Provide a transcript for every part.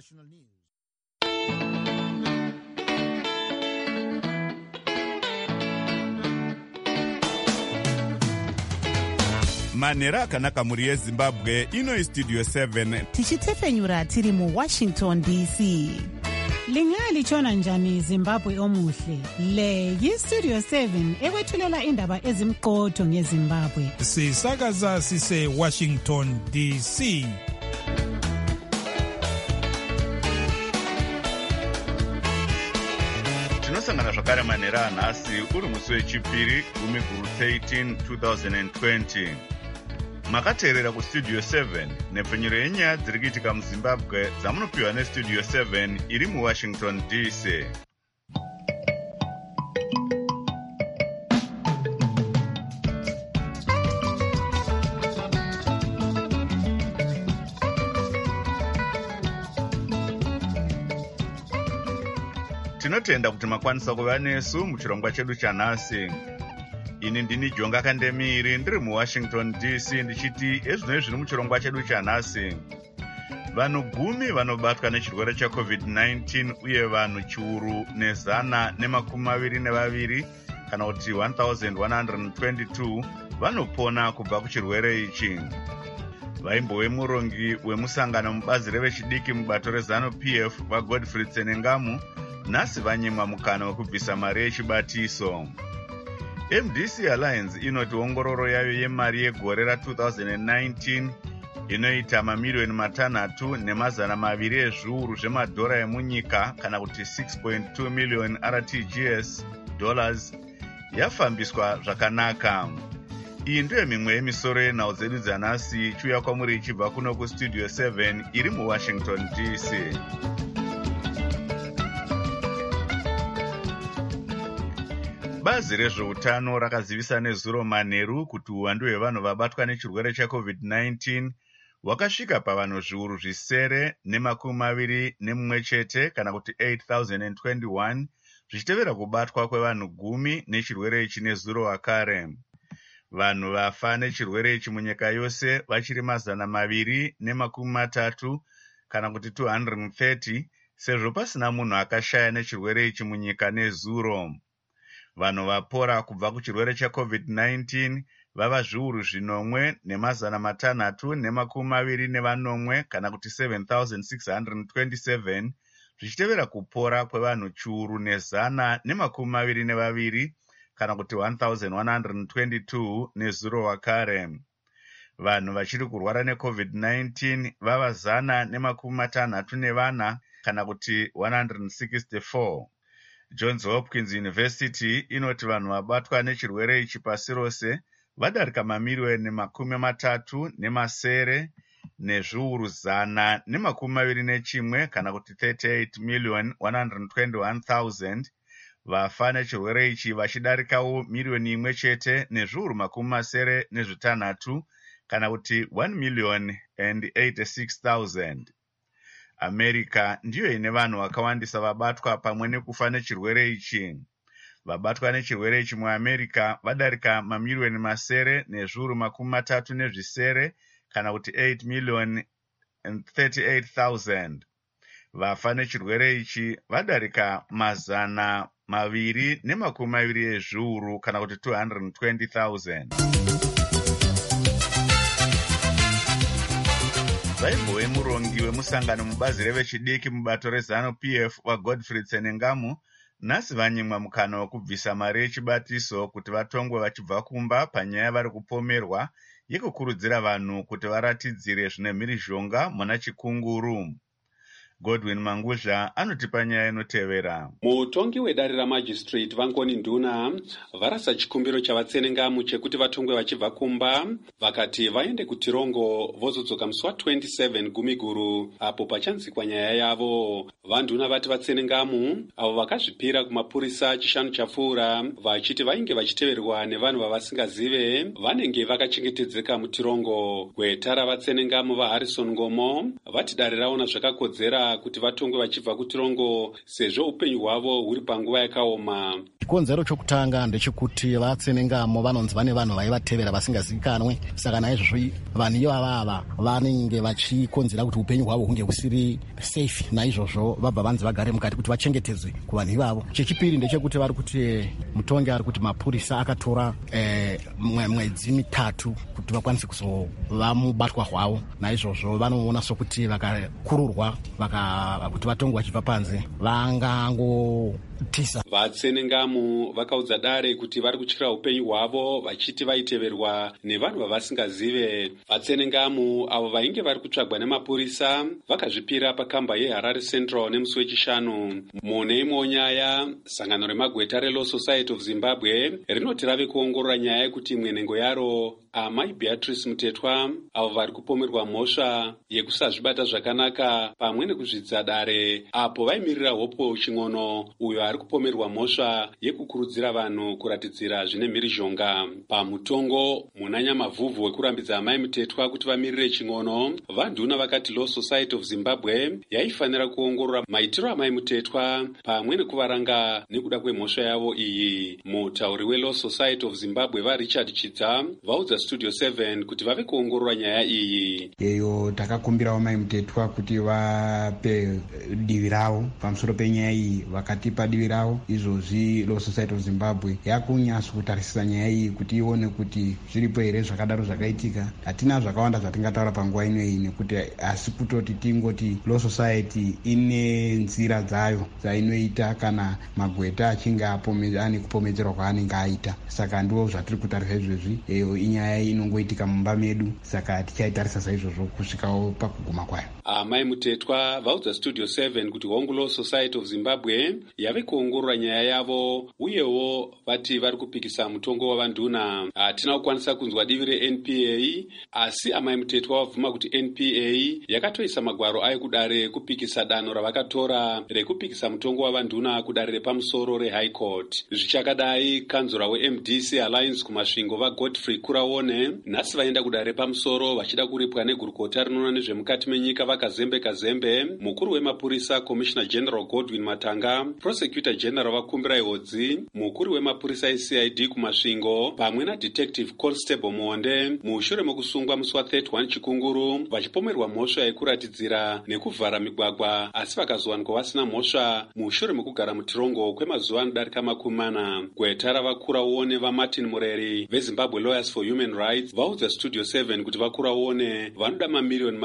International News. Manera akanaka muri yeZimbabwe ino Studio 7 tichitefenyura tiri mu Washington DC. Lingali chona njani Zimbabwe omuhle. Le yiStudio 7 ekwethulela indaba ezimqotho ngeZimbabwe. Sisakaza sise Washington DC. tinosangana zvakare manera nhasi uri musi wechipiri gumiguru 13 2020. Makateerera kuStudio 7 nepfenyuro yenyaya dziri kuitika muZimbabwe dzamunopiwa neStudio 7 iri muWashington DC. Tinotenda kuti makwanisa kuva nesu muchirongwa chedu chanhasi. Ini ndini Jonga Kandemiri ndiri muWashington DC ndichiti ezvinoi zviri muchirongwa chedu chanhasi. Vanhu 10 vanobatwa nechirwere chaCovid-19 uye vanhu chiuru nezana nemakumi kana kuti 1122 vanopona kubva kuchirwere ichi. Vaimbove murongi wemusangano mubazi revechidiki mubato reZANU-PF vaGodfrey Tsenengamu nhasi vanyimwa mukana wekubvisa mari yechibatiso. MDC Alliance inoti ongororo yayo yemari yegore ra2019 inoita mamiliyoni 3.2 ezviuru zvemadhora emunyika kana kuti 6.2 million RTGS dollars yafambiswa zvakanaka. Iyi ndiyo mimwe yemisoro yenhau dzedu dzanhasi chiuya kwamuri ichibva kuno kuStudio 7 iri muWashington DC. Bazi rezveutano rakazivisa nezuro manheru kuti uwandu hwevanhu vabatwa nechirwere chaCovid-19 hwakasvika pavanhu zviuru zvisere nemakumi chete kana kuti 8,021 zvichitevera kubatwa kwevanhu 10 nechirwere ichi nezuro wakare. Vanhu vafa nechirwere ichi munyika yose vachiri 230 kana kuti 230 sezvo pasina munhu akashaya nechirwere ichi munyika nezuro. Vanhu vapora kubva kuchirwere chaCovid-19 vava zviuru 5,620 kana kuti 7,627 zvichitevera kupora kwevanhu chiuru nezana nemakumi kana kuti 1,122 nezuro wakare. Vanhu vachiri kurwara neCovid-19 vava 164 kana kuti 164. Johns Hopkins University inoti vanhu vabatwa nechirwere ichi pasi rose vadarika mamiliyoni 30 nezviuru 121 kana kuti 38,121,000. Vafa nechirwere ichi vachidarikawo miliyoni 1 chete nezviuru 86 kana kuti 1,086,000. America ndiyo ine vanhu vakawandisa vabatwa pamwe nekufa nechirwere ichi. Vabatwa nechirwere ichi muAmerica vadarika mamiliyoni 9 nezviuru 30 kana kuti 8,038,000. Vafa nechirwere ichi vadarika 220 ezviuru kana kuti 220,000. Vaimbove murongi wemusangano mubazi revechidiki mubato reZANU-PF vaGodfrey Tsenengamu nhasi vanyimwa mukana wekubvisa mari yechibatiso kuti vatongwe vachibva kumba panyaya vari kupomerwa yekukurudzira vanhu kuti varatidzire zvine mhirizhonga muna chikunguru. Godwin Manguzha anotipa nyaya inotevera. Mutongi wedare ramajistrate Vangoni Nduna varasa chikumbiro chavatsenengamu chekuti vatongwe vachibva kumba, vakati vaende kuTirongo vozodzoka musi wa27 gumiguru apo pachanzikwa nyaya yavo. Vanduna vati vatsenengamu avo vakazvipira kumapurisa chishanu chapfuura vachiti vainge vachiteverwa nevanhu vavasingazive vanenge vakachengetedzeka muTirongo. Gweta ravatsenengamu vaHarrison Ngomo vati dare raona zvakakodzera kuti vatongwe vachibva kuTirongo sezvo upenyu hwavo huri panguva yakaoma. chikonzero chokutanga ndechekuti vatsenengamo vanonzi vane vanhu vaivatevera vasingazivikanwe, saka naizvozvo vanhu ivava vanenge vachikonzera kuti upenyu hwavo hunge husiri safe, naizvozvo vabva vanzi vagare mukati kuti vachengetedzwe kuvanhu ivavo. Chechipiri ndechekuti vari kuti mutongi ari kuti mapurisa akatora mwedzi 3 kuti vakwanise kuzova mubatwa hwavo, naizvozvo vanoona sokuti vakakururwa kuti vatongi vachibva panze vangangotisa. Vatsenengamu vakaudza dare kuti vari kutyira upenyu hwavo vachiti vaiteverwa nevanhu vavasingazive. Vatsenengamu avo vainge vari kutsvagwa nemapurisa vakazvipira pakamba yeHarare Central nemusi wechishanu. Mune imwewo nyaya, sangano remagweta reLaw Society of Zimbabwe rinoti rave kuongorora nyaya yekuti mwenhengo yaro Amai Beatrice Mutetwa avo vari kupomerwa mhosva yekusazvibata zvakanaka pamwe nekuzvidza dare apo vaimirira Hopo Ching'ono uyo ari kupomerwa mhosva yekukurudzira vanhu kuratidzira zvine mhirizhonga. Pamutongo muna nyamavhuvhu wekurambidza Amai Mutetwa kuti vamirire Ching'ono, vanduna vakati Law Society of Zimbabwe yaifanira kuongorora maitiro Amai Mutetwa pamwe nekuvaranga nekuda kwemhosva yavo iyi. Mutauri weLaw Society of Zimbabwe vaRichard Chidza vaudza Studio 7 kuti vave kuongorora nyaya iyi. Eyo takakumbirawo Amai Mutetwa kuti vape divi ravo pamusoro penyaya iyi, vakatipa divi ravo. Izvozvi Law Society of Zimbabwe yakunyasa kutarisisa nyaya iyi kuti ione kuti zviripo here zvakadaro zvakaitika. Hatina zvakawanda zvatingataura panguva inoyi nekuti asi kutoti tingoti Law Society ine nzira dzayo dzainoita kana magweta achinge ane kupomedzerwa kwaanenge aita. Saka ndiwo zvatiri kutarisa izvezvi. Eyo inyaya inongoitika mumba medu, saka tichaitarisa saizvozvo kusvikawo pakuguma kwayo. Amai Mutetwa vaudza Studio 7 kuti Hongu Law Society of Zimbabwe yave kuongorora nyaya yavo, uyewo vati vari kupikisa mutongo wavanduna. Hatina kukwanisa kunzwa divi reNPA, asi Amai Mutetwa wabvuma kuti NPA yakatoisa magwaro ayo kudare kupikisa danho ravakatora rekupikisa mutongo wavanduna kudare repamusoro reHigh Court. Zvichakadai, kanzura weMDC Alliance kumasvingo vaGodfrey Kuraone nhasi vaenda kudare repamusoro vachida kuripwa negurukota rinoona nezvemukati menyika vakazembe. Mukuru wemapurisa Commissioner General Godwin Matanga, Prosecutor General vakumbirai Hodzi, mukuru wemapurisa eCID kumasvingo pamwe naDetective Constable Muonde mushure mekusungwa musi wa31 Chikunguru vachipomerwa mhosva yekuratidzira nekuvhara migwagwa, asi vakazowanikwa vasina mhosva mushure mekugara mutirongo kwemazuva anodarika 40. Gweta ravakuraone vaMartin Mureri veZimbabwe Lawyers for Human Rights vaudza Studio 7 kuti vakuraone vanoda mamiliyoni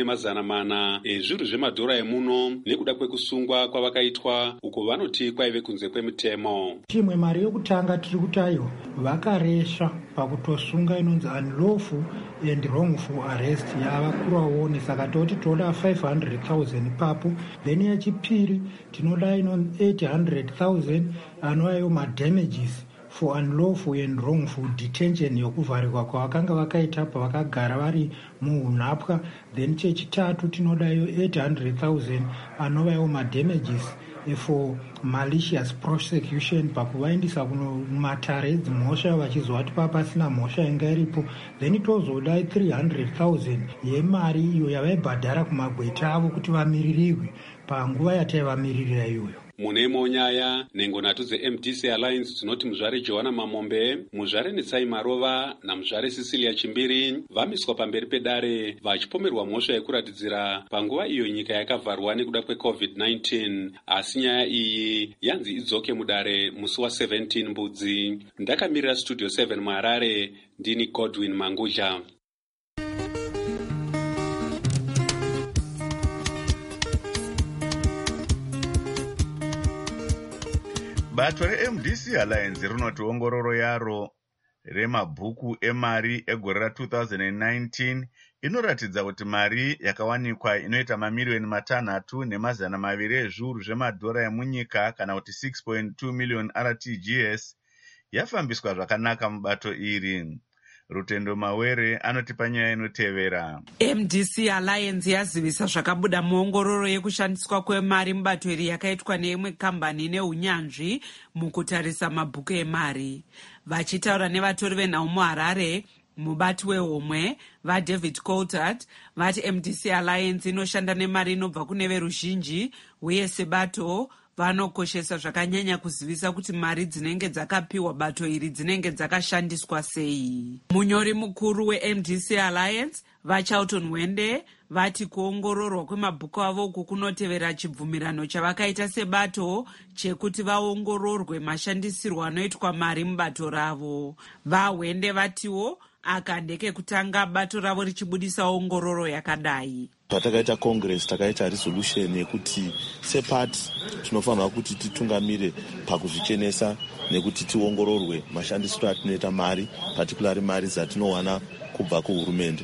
2.4 ezvinhu zvemadhora emuno nekuda kwekusungwa kwavakaitwa uko vanoti kwaive kunze kwemutemo. Chimwe mari yokutanga tiri kutayo vakaresha pakutosunga inonzi unlawful and wrongful arrest yavakuraone, saka toti toda 500,000 papo. Then yechipiri tinoda inonzi 800,000 anovayo madamages for unlawful and wrongful detention yokuvharirwa kwavakanga vakaita pavakagara vari muunhapwa. Then chechitatu tinodayo 800,000 anovayo madamages for malicious prosecution pakuvaendisa kumatare dzimhosva vachizwa kuti papasina mhosva inga iripo. Then tozoda 300,000 yemari iyo yavaibhadhara kumagweta avo kuti vamiririgwe panguva yataivamiririra iyoyo. Mune imwe nyaya, nhengo 3 dzeMDC Alliance dzinoti muzvare Johanna Mamombe, muzvare Netsai Marova namuzvare Cecilia Chimbiri vamiswa pamberi pedare vachipomerwa mhosva yekuratidzira panguva iyo nyika yakavharwa nekuda kweCovid-19. Asi nyaya iyi yanzi idzoke mudare musi wa17 Mbudzi. Ndakamirira Studio 7 muHarare, ndini Godwin Mangudla. Bato reMDC Alliance rinoti ongororo yaro remabhuku emari egore ra2019 inoratidza kuti mari yakawanikwa inoita mamiliyoni 3.2 ezviuru zvemadhora emunyika kana kuti 6.2 million RTGS yafambiswa zvakanaka mubato iri. Rutendo Mawere anotipa nyaya inotevera. MDC Alliance yazivisa zvakabuda muongororo yekushandiswa kwemari mubato iri yakaitwa neimwe kambani neunyanzvi mukutarisa mabhuku emari. Vachitaura nevatori venhau muHarare, mubati wehomwe vaDavid Coulthard vati MDC Alliance inoshanda nemari inobva kune veruzhinji uye sebato vanokoshesa zvakanyanya kuzivisa kuti mari dzinenge dzakapiwa bato iri dzinenge dzakashandiswa sei. Munyori mukuru weMDC Alliance vaCharlton Mwende vati kuongororwa kwemabhuku avo uku kunotevera chibvumirano chavakaita sebato chekuti vaongororwe mashandisirwo anoitwa mari mubato ravo. VaWende vatiwo aka ndekekutanga bato ravo richibudisa ongororo yakadai. Patakaita congress takaita resolution yekuti sepati tinofanirwa kuti titungamire pakuzvichenesa nekuti tiongororwe mashandisiro atinoita mari, particularly mari dzatinowana kubva kuhurumende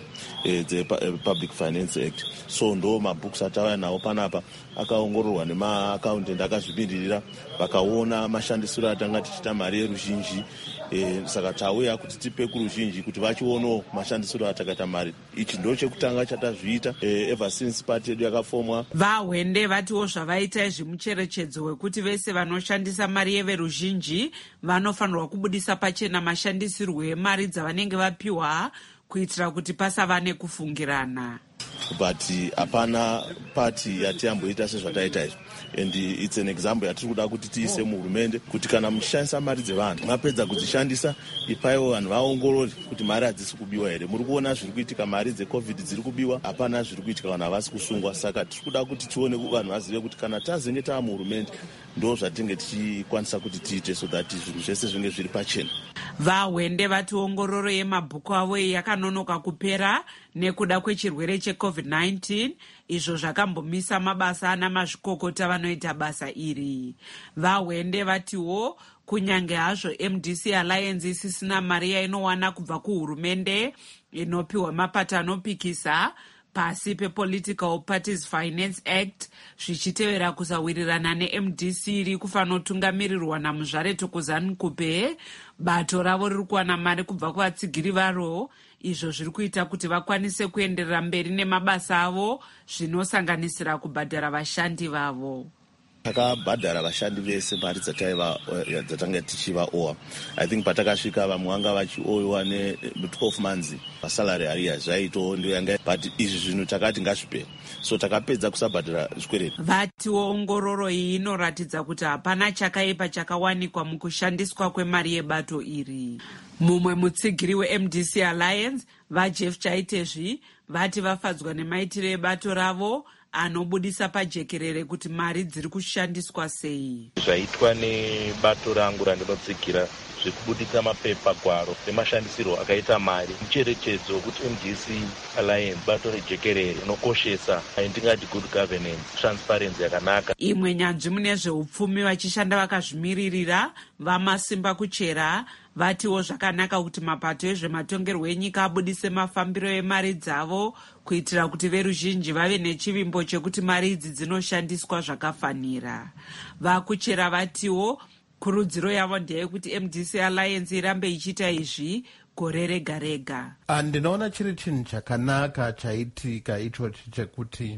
Public Finance Act. So ndo mabooks atauya nawo panapa akaongororwa nemaaccountant akazvipindirira vakaona mashandisiro atanga tichita mari yeruzhinji. Saka tauya kuti tipe kuruzhinji kuti vachionawo mashandisiro atakaita mari. Ichi ndo chekutanga chatazviita ever since party yedu yakafomwa. VaWende vatiwo zvavaita zvimucherechedzo wekuti vese vanoshandisa mari yeveruzhinji vanofanirwa kubudisa pachena mashandisirwo emari dzavanenge vapiwa kuitira kuti pasava nekufungirana. But hapana party yatiyamboita sezvataita izvi. And it's an example yatiri kuda kuti tiise muhurumende kuti kana muchishandisa mari dzevanhu mapedza kudzishandisa ipaiwo vanhu vaongorore kuti mari hadzisi kubiwa here. Muri kuona zviri kuitika, mari dzecovid dziri kubiwa, hapana zviri kuitika, vanhu havasi kusungwa. Saka tiri kuda kuti tione vanhu vazive kuti kana tazenge tava muhurumende ndo zvatinge tichikwanisa kuti tiite so that zvinhu zvese zvinge zviri pachena. VaWende vati ongororo yemabhuku avo yakanonoka kupera nekuda kwechirwere cheCovid-19, izvo zvakambomisa mabasa ana mazvikokota vanoita basa iri. VaWende vatiwo kunyange hazvo MDC Alliance isisina mari yainowana kubva kuhurumende inopiwa mapato anopikisa pasi pePolitical Parties Finance Act, zvichitevera kusawirirana neMDC iri kufanotungamirirwa naMuzvare Thokozani Kupe, bato ravo riri kuwana mari kubva kuvatsigiri varo, izvo zviri kuita kuti vakwanise kuenderera mberi nemabasa avo, zvinosanganisira kubhadhara vashandi vavo. Takabhadhara vashandi vese mari dzatanga tichivaowa. I think patakasvika vamwe vanga vachioiwa ne12 months salary arrears zvaitowo ndio yanga, but izvi zvinhu takati ngazvipere. So takapedza kusabhadhara zvikwereti. Vatiwo ongororo iyi inoratidza kuti hapana chakaipa chakawanikwa mukushandiswa kwemari yebato iri. Mumwe mutsigiri weMDC Alliance vaJeff Chaitezvi vati vafadzwa nemaitiro ebato ravo anobudisa pajekerere kuti mari dziri kushandiswa sei. Zvaitwa nebato rangu randinotsigira zvekubudisa mapepa gwaro nemashandisirwo akaita mari, mucherechedzo kuti MDC Alliance bato rejekerere rinokoshesa ndingati good governance, transparency yakanaka. Imwe nyanzvi mune zveupfumi vachishanda vakazvimiririra vaMasimba Kuchera vatiwo zvakanaka kuti mapato ezvematongerwo enyika abudise mafambiro emari dzavo kuitira kuti veruzhinji vave nechivimbo chekuti mari idzi dzinoshandiswa zvakafanira. VaKuchera vatiwo kurudziro yavo ndeyekuti MDC Alliance irambe ichiita izvi gore rega rega. Ndinoona chiri chinhu chakanaka chaitika ichochi chekuti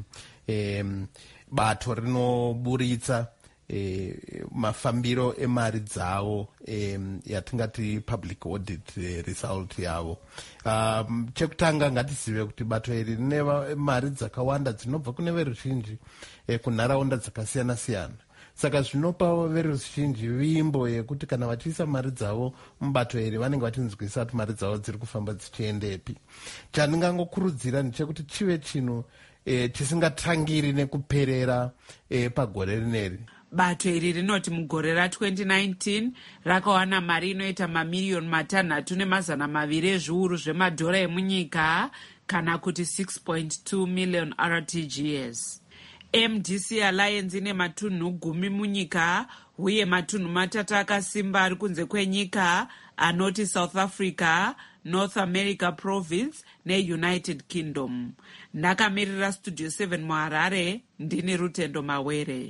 bato rinoburitsa mafambiro emari dzavo, yatingati public audit result yavo. Chekutanga ngatizive kuti bato iri rine mari dzakawanda dzinobva kune veruzhinji kunharaunda dzakasiyana siyana. Saka zvinopa veruzhinji vimbo yekuti kana vachiisa mari dzavo mubato iri vanenge vachinzwisa kuti mari dzavo dziri kufamba dzichiendepi. Chandingangokurudzira ndechekuti chive chinhu chisingatangiri nekuperera pagore rineri. Bato iri rinoti mugore ra2019 rakawana mari inoita mamiriyoni 3.2 ezviuru zvemadhora emunyika, kana kuti 6.2 million RTGS. MDC Alliance ine matunhu 10 munyika uye matunhu 3 akasimba ari kunze kwenyika anoti South Africa, North America Province neUnited Kingdom. Ndakamirira Studio 7 muHarare, ndini Rutendo Mawere.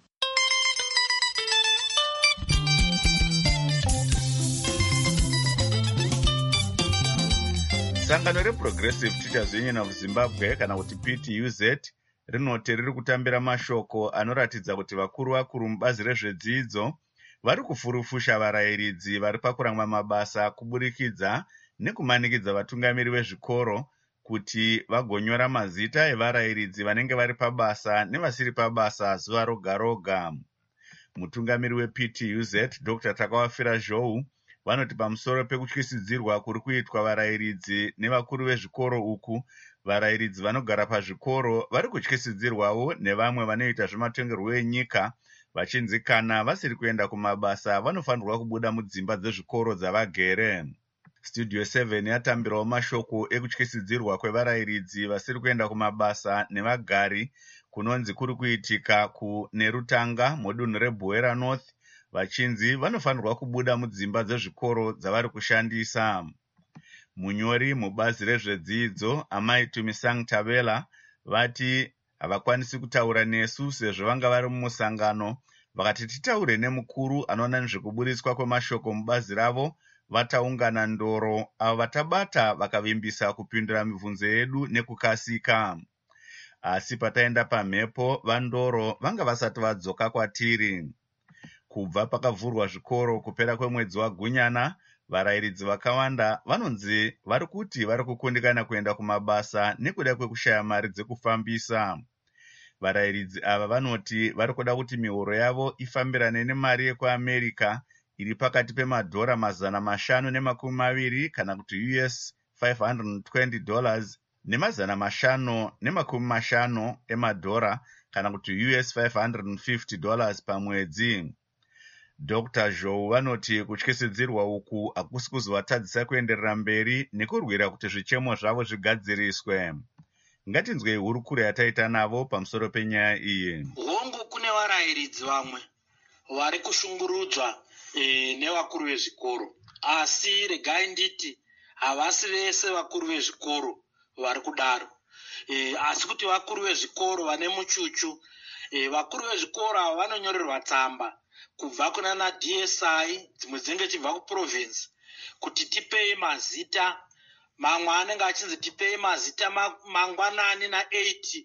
Sangano reProgressive Teachers Union of Zimbabwe kana kuti PTUZ rinoti riri kutambira mashoko anoratidza kuti vakuru mubazi rezvedzidzo vari kufurufusha varayiridzi vari pakurangwa mabasa kuburikidza nekumanikidza vatungamiri vezvikoro kuti vagonyora mazita evarayiridzi vanenge vari pabasa nevasiri pabasa zuva roga roga. Mutungamiri wePTUZ Dr. Takawafira Zhou vanoti pamusoro pekutyisidzirwa kuri kuitwa varayiridzi nevakuru vezvikoro uku, varayiridzi vanogara pazvikoro vari kutyisidzirwawo nevamwe vanoita zvematongerwo enyika, vachinzi kana vasiri kuenda kumabasa vanofanirwa kubuda mudzimba dzezvikoro dzavagere. Studio 7 yatambirawo mashoko ekutyisidzirwa kwevarayiridzi vasiri kuenda kumabasa nevagari kunonzi kuri kuitika kuNerutanga mudunhu reBuera North, vachinzi vanofanirwa kubuda mudzimba dzezvikoro dzavari kushandisa. Munyori mubazi rezvedzidzo Amai Tumisang Tabela vati havakwanisi kutaura nesu sezvo vanga vari mumusangano, vakati titaure nemukuru anoona nezvekuburitswa kwemashoko mubazi ravo vataungana ndoro, avo vatabata vakavimbisa kupindura mibvunzo yedu nekukasika. Asi pataenda pamhepo vandoro vanga vasati vadzoka kwatiri. Kubva pakavhurwa zvikoro kupera kwemwedzi waGunyana, varayiridzi vakawanda vanonzi vari kuti vari kukundikana kuenda kumabasa nekuda kwekushaya mari dzekufambisa. Varayiridzi ava vanoti vari kuda kuti mihoro yavo ifambirane nemari yekuAmerica iri pakati pemadhora $520 kana kuti US $520 ne$550 emadhora kana kuti US $550 pamwedzi. Dr. Zhou vanoti kutyisidzirwa uku hakusi kuzovatadzisa kuenderera mberi nekurwira kuti zvichemo zvavo zvigadziriswe. Ngatinzwei hurukuro yataita navo pamusoro penyaya iyi. Hongu kune varayiridzi vamwe vari kushungurudzwa nevakuru vezvikoro, asi regai nditi havasi vese vakuru vezvikoro vari kudaro, asi kuti vakuru vezvikoro vane muchuchu. Vakuru vezvikoro ava vanonyorerwa tsamba kubva kunana DSI, dzimwe dzinenge chibva kuprovince, kuti tipei mazita. Mamwe anenge achinzi tipei mazita mangwanani na8,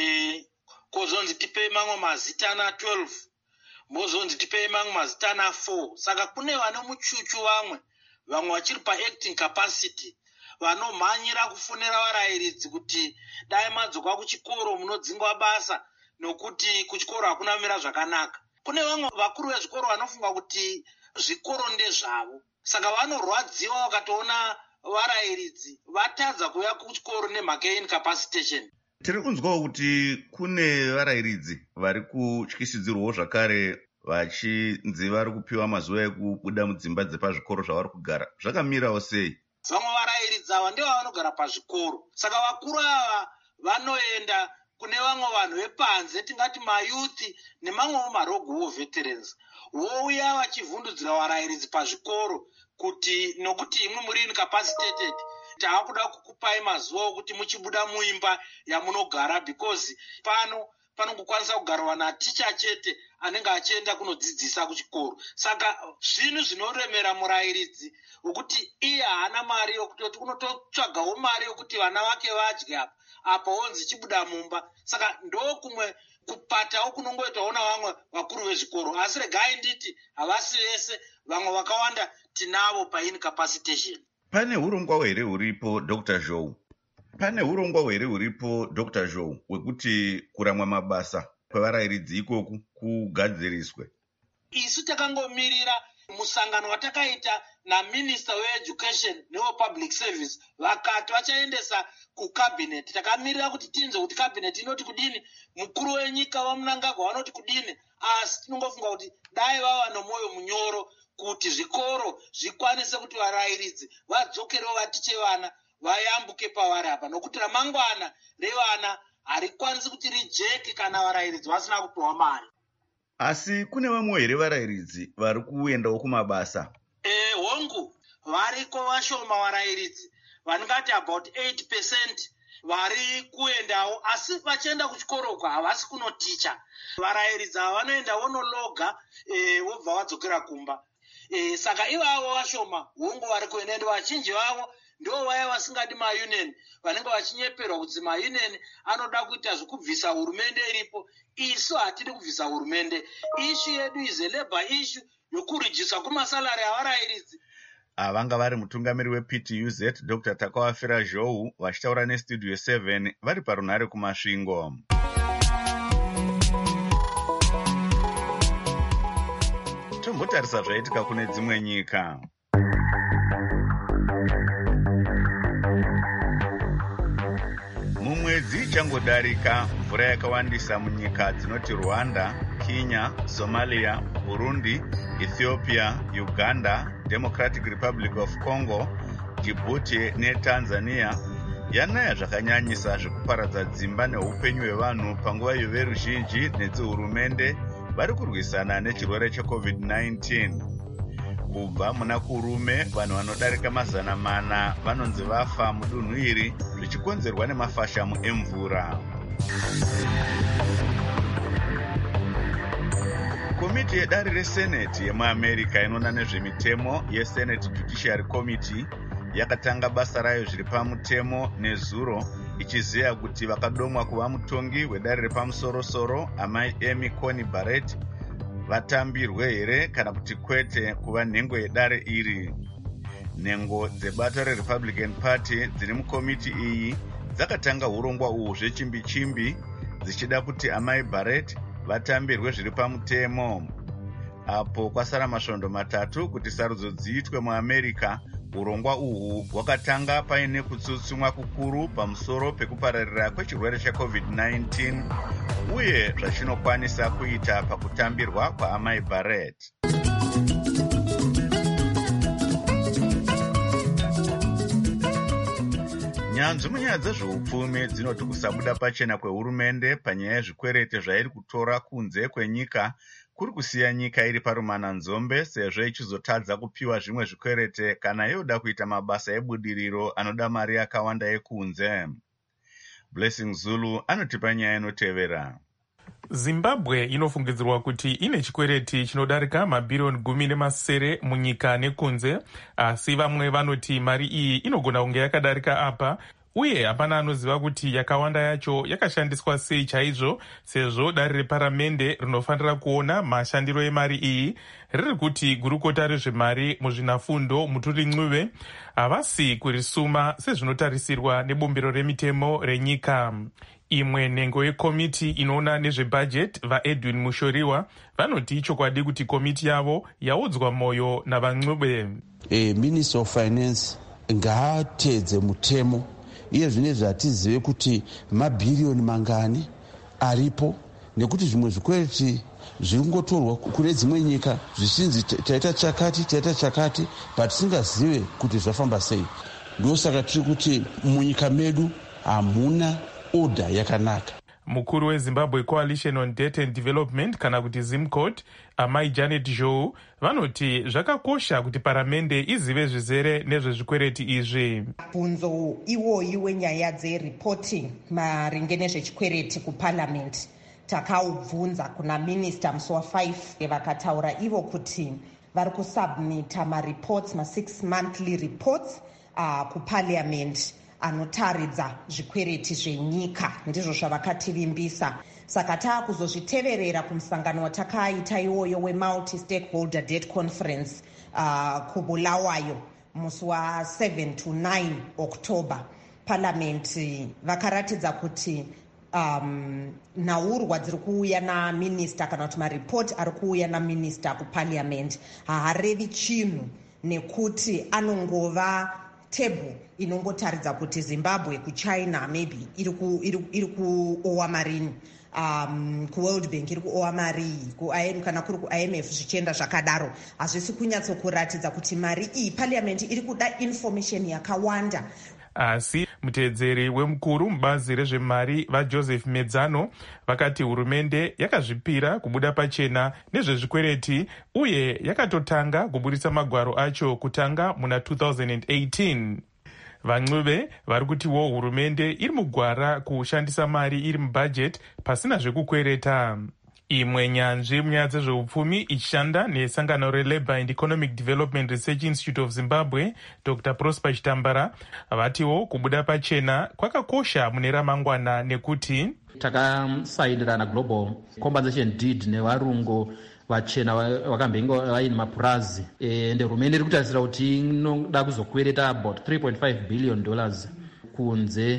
kozonzi tipei mamwe mazita na12, mozonzi tipei mamwe mazita na4. Saka kune vane muchuchu vamwe vachiri paacting capacity vanomhanyira kufonera varayiridzi kuti dai madzoka kuchikoro munodzingwa basa nokuti kuchikoro hakuna mira zvakanaka. Kune vamwe vakuru vezvikoro vanofunga kuti zvikoro ndezvavo, saka vanorwadziwa vakatoona varayiridzi vatadza kuuya kuchikoro nemhaka yeincapacitation. Tiri kunzwawo kuti kune varayiridzi vari kutyisidzirwawo zvakare vachinzi vari kupiwa mazuva ekubuda mudzimba dzepazvikoro zvavari kugara. Zvakamirawo sei? Vamwe varayiridzi ava ndivo vanogara pazvikoro, saka vakuru ava vanoenda kune vamwe vanhu vepanze, tingati mayuthi nemamwewo marogowo veterans, vouya vachivhundudzira varayiridzi pazvikoro kuti nokuti imwe muri incapacitated taakuda kukupai mazuva okuti muchibuda muimba yamunogara, because pano panongokwanisa kugarwa naticha chete anenge achienda kunodzidzisa kuchikoro. Saka zvinhu zvinoremera murayiridzi ukuti iye haana mari yokutoti kunototsvagawo mari yokuti vana vake vadye apa onzi chibuda mumba. Saka ndokumwe kupatawo kunongoitawo navamwe vakuru vezvikoro, asi regai nditi havasi vese, vamwe vakawanda tinavo paincapacitation. Pane urongwa here huripo Dr. Zhou? Pane urongwa here huripo Dr. Zhou wekuti kuramwa mabasa kwevarayiridzi ikoku kugadziriswe? Isu takangomirira musangano watakaita naminister weeducation newepublic service, vakati vachaendesa kucabinet. Takamirira kuti tinze kuti cabinet inoti kudini, mukuru wenyika vaMnangagwa vanoti kudini, asi tinongofunga kuti dai vava nomwoyo munyoro kuti zvikoro zvikwanise kuti varayiridzi vadzokerewo vatiche vana vayambuke pavari apa, nokuti ramangwana revana harikwanisi kuti rijeke kana varayiridzi vasina kupiwa mari. Asi kune vamwe here varayiridzi vari kuendawo kumabasa? Hongu variko vashoma varayiridzi vanongati about 8% vari kuendawo, asi vachienda kuchikoroko havasi kunoticha. Varayiridzi ava vanoenda vonologa vobva vadzokera kumba. Saka ivavo vashoma hongu vari kuenda, ende vazhinji vavo ndo vaya vasingadi maunion, vanenge vachinyeperwa kuti maunion anoda kuita zvekubvisa hurumende iripo. Isu hatidi kubvisa hurumende. Ishu yedu is a labor issue yokurejisa kumasalari avarayiridzi. Vanga vari mutungamiri wePTUZ Dr. Takawafira Zhou vachitaura neStudio 7 vari parunhare kumasvingo. tombotarisa zvaitika kune dzimwe nyika. Mumwedzi changodarika, mvura yakawandisa munyika dzinoti Rwanda, Kenya, Somalia, Burundi, Ethiopia, Uganda, Democratic Republic of Congo, Djibouti neTanzania yanaya zvakanyanyisa zvekuparadza dzimba neupenyu hwevanhu panguva iyo veruzhinji nedzihurumende vari kurwisana nechirwere cheCovid-19. Kubva muna kurume, vanhu vanodarika 400 vanonzi vafa mudunhu iri zvichikonzerwa nemafashamu emvura. Komiti yedare reSenate yemuAmerica inoona nezvemitemo yeSenate Judiciary Committee yakatanga basa rayo zviri pamutemo nezuro, ichiziva kuti vakadomwa kuva mutongi wedare repamusoro-soro amai Amy Coney Barrett vatambirwe here kana kuti kwete kuva nhengo yedare iri. Nhengo dzebato reRepublican Party dziri mukomiti iyi dzakatanga urongwa uhwu zvechimbi-chimbi dzichida kuti amai Barrett vatambirwe zviri pamutemo. Apo kwasara masvondo 3 kuti sarudzo dziitwe muAmerica, urongwa uhwu hwakatanga paine kutsutsumwa kukuru pamusoro pekupararira kwechirwere cheCovid-19 uye zvachinokwanisa kuita pakutambirwa kwaamai Barrett. Nyanzvi munyaya dzezveupfumi dzinoti kusabuda pachena kwehurumende panyaya yezvikwerete zvairi kutora kunze kwenyika kuri kusiya nyika iri parumananzombe, sezvo ichizotadza kupiwa zvimwe zvikwerete kana yoda kuita mabasa ebudiriro anoda mari yakawanda yekunze. Blessing Zulu anotipa nyaya inotevera. Zimbabwe inofungidzirwa kuti ine chikwereti chinodarika mabhirioni 10 munyika nekunze, asi vamwe vanoti mari iyi inogona kunge yakadarika apa, uye hapana anoziva kuti yakawanda yacho yakashandiswa sei chaizvo, sezvo dare reparamende rinofanira kuona mashandiro emari iyi riri kuti gurukota rezvemari muzvinafundo Muturi Ncube havasi kurisuma sezvinotarisirwa nebumbiro remitemo renyika. Imwe nhengo yekomiti inoona nezvebhajeti vaEdwin Mushoriwa vanoti chokwadi kuti komiti yavo yaudzwa moyo navaNcube. Minister of Finance ngaatedze mutemo iye zvinezvi hatizive kuti mabhirioni mangani aripo, nekuti zvimwe zvikwereti zviri kungotorwa kune dzimwe nyika zvichinzi taita chakati patisingazive kuti zvafamba sei. Ndosaka tiri kuti munyika medu hamuna oda yakanaka. Mukuru weZimbabwe Coalition on Debt and Development kana kuti ZimCoT, amai Janet Zhou, vanoti zvakakosha kuti paramende izive zvizere nezvezvikwereti izvi. Bvunzo iwoyi wenyaya dzereporting maringe nezvechikwereti kuparliament takaubvunza kuna minista musi wa5 vakataura ivo kuti vari kusubmita mareports, ma6 monthly reports kuparliament anotaridza zvikwereti zvenyika, ndizvo zvavakativimbisa. Saka taakuzozviteverera kumusangano watakaita iwoyo weMulti-Stakeholder Debt Conference kuBulawayo musi wa7 to 9 October. Parliament vakaratidza kuti nhaurwa dziri kuuya naminista kana kuti maripoti ari kuuya naminista kuparliament haarevi chinhu, nekuti anongova table inongotaridza kuti Zimbabwe kuChina maybe iri kuowa marini, kuWorld Bank iri kuowa mari, kana kuri kuIMF zvichienda zvakadaro. Hazvisi kunyatsokuratidza kuti mari iyi parliament iri kuda information yakawanda. Asi mutedzeri wemukuru mubazi rezvemari vaJoseph Medzano vakati hurumende yakazvipira kubuda pachena nezvezvikwereti uye yakatotanga kuburitsa magwaro acho kutanga muna 2018. VaNcube vari kutiwo hurumende iri mugwara kushandisa mari iri mubhajeti pasina zvekukwereta. Imwe nyanzvi munyaya dzezveupfumi ichishanda nesangano reLabour and Economic Development Research Institute of Zimbabwe, Dr. Prosper Chitambara, vatiwo kubuda pachena kwakakosha mune ramangwana nekuti takasainirana Global Compensation Deed nevarungu vachena vakambenge vaine mapurazi, ende hurumende iri kutarisira kuti inoda kuzokwereta about $3.5 billion kunze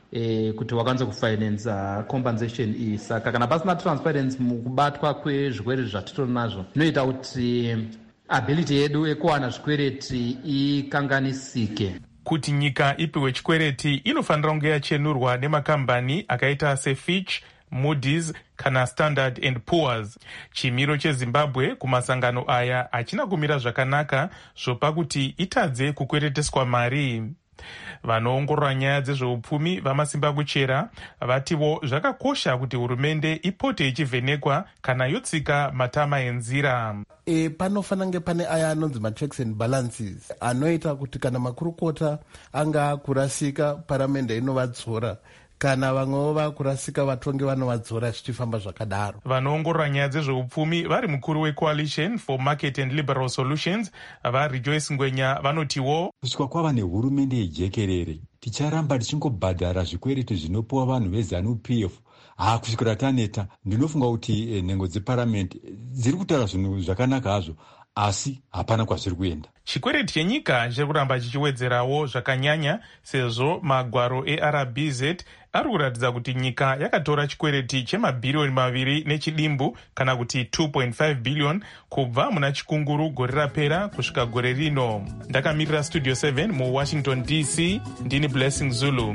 kuti wakwanise kufinansa compensation iyi. Saka kana pasina transparency mukubatwa kwezvirwere zvatitori nazvo zvinoita kuti ability yedu yekuwana zvikwereti ikanganisike. Kuti nyika ipiwe chikwereti inofanira kunge yachenurwa nemakambani akaita seFitch, Moody's kana Standard and Poor's. Chimiro cheZimbabwe kumasangano aya hachina kumira zvakanaka zvopa kuti itadze kukwereteswa mari. Vanoongorora nyaya dzezveupfumi vamasimba kuchera vatiwo zvakakosha kuti hurumende ipote ichivhenekwa kana yotsika matama enzira. Panofanira kunge pane aya anonzi machecks and balances anoita kuti kana makurukota anga kurasika paramende inovadzora, kana vamwewo vakurasika vatongi vanovadzora zvichifamba zvakadaro. Vanoongorora nyaya dzezveupfumi vari mukuru weCoalition for Market and Liberal Solutions vaRejoice Ngwenya vanotiwo kusvika kwava nehurumende yejekerere ticharamba tichingobhadhara zvikwereti zvinopiwa vanhu veZANU-PF kusvikira taneta. Ndinofunga kuti nhengo dzeparamende dziri kutaura zvinhu zvakanaka hazvo, asi hapana kwazviri kuenda. Chikwereti chenyika chiri kuramba chichiwedzerawo zvakanyanya sezvo magwaro eRBZ ari kuratidza kuti nyika yakatora chikwereti chemabhirioni 2 nechidimbu kana kuti 2.5 billion kubva muna chikunguru gore rapera kusvika gore rino. Ndakamirira Studio 7 muWashington DC, ndini Blessing Zulu.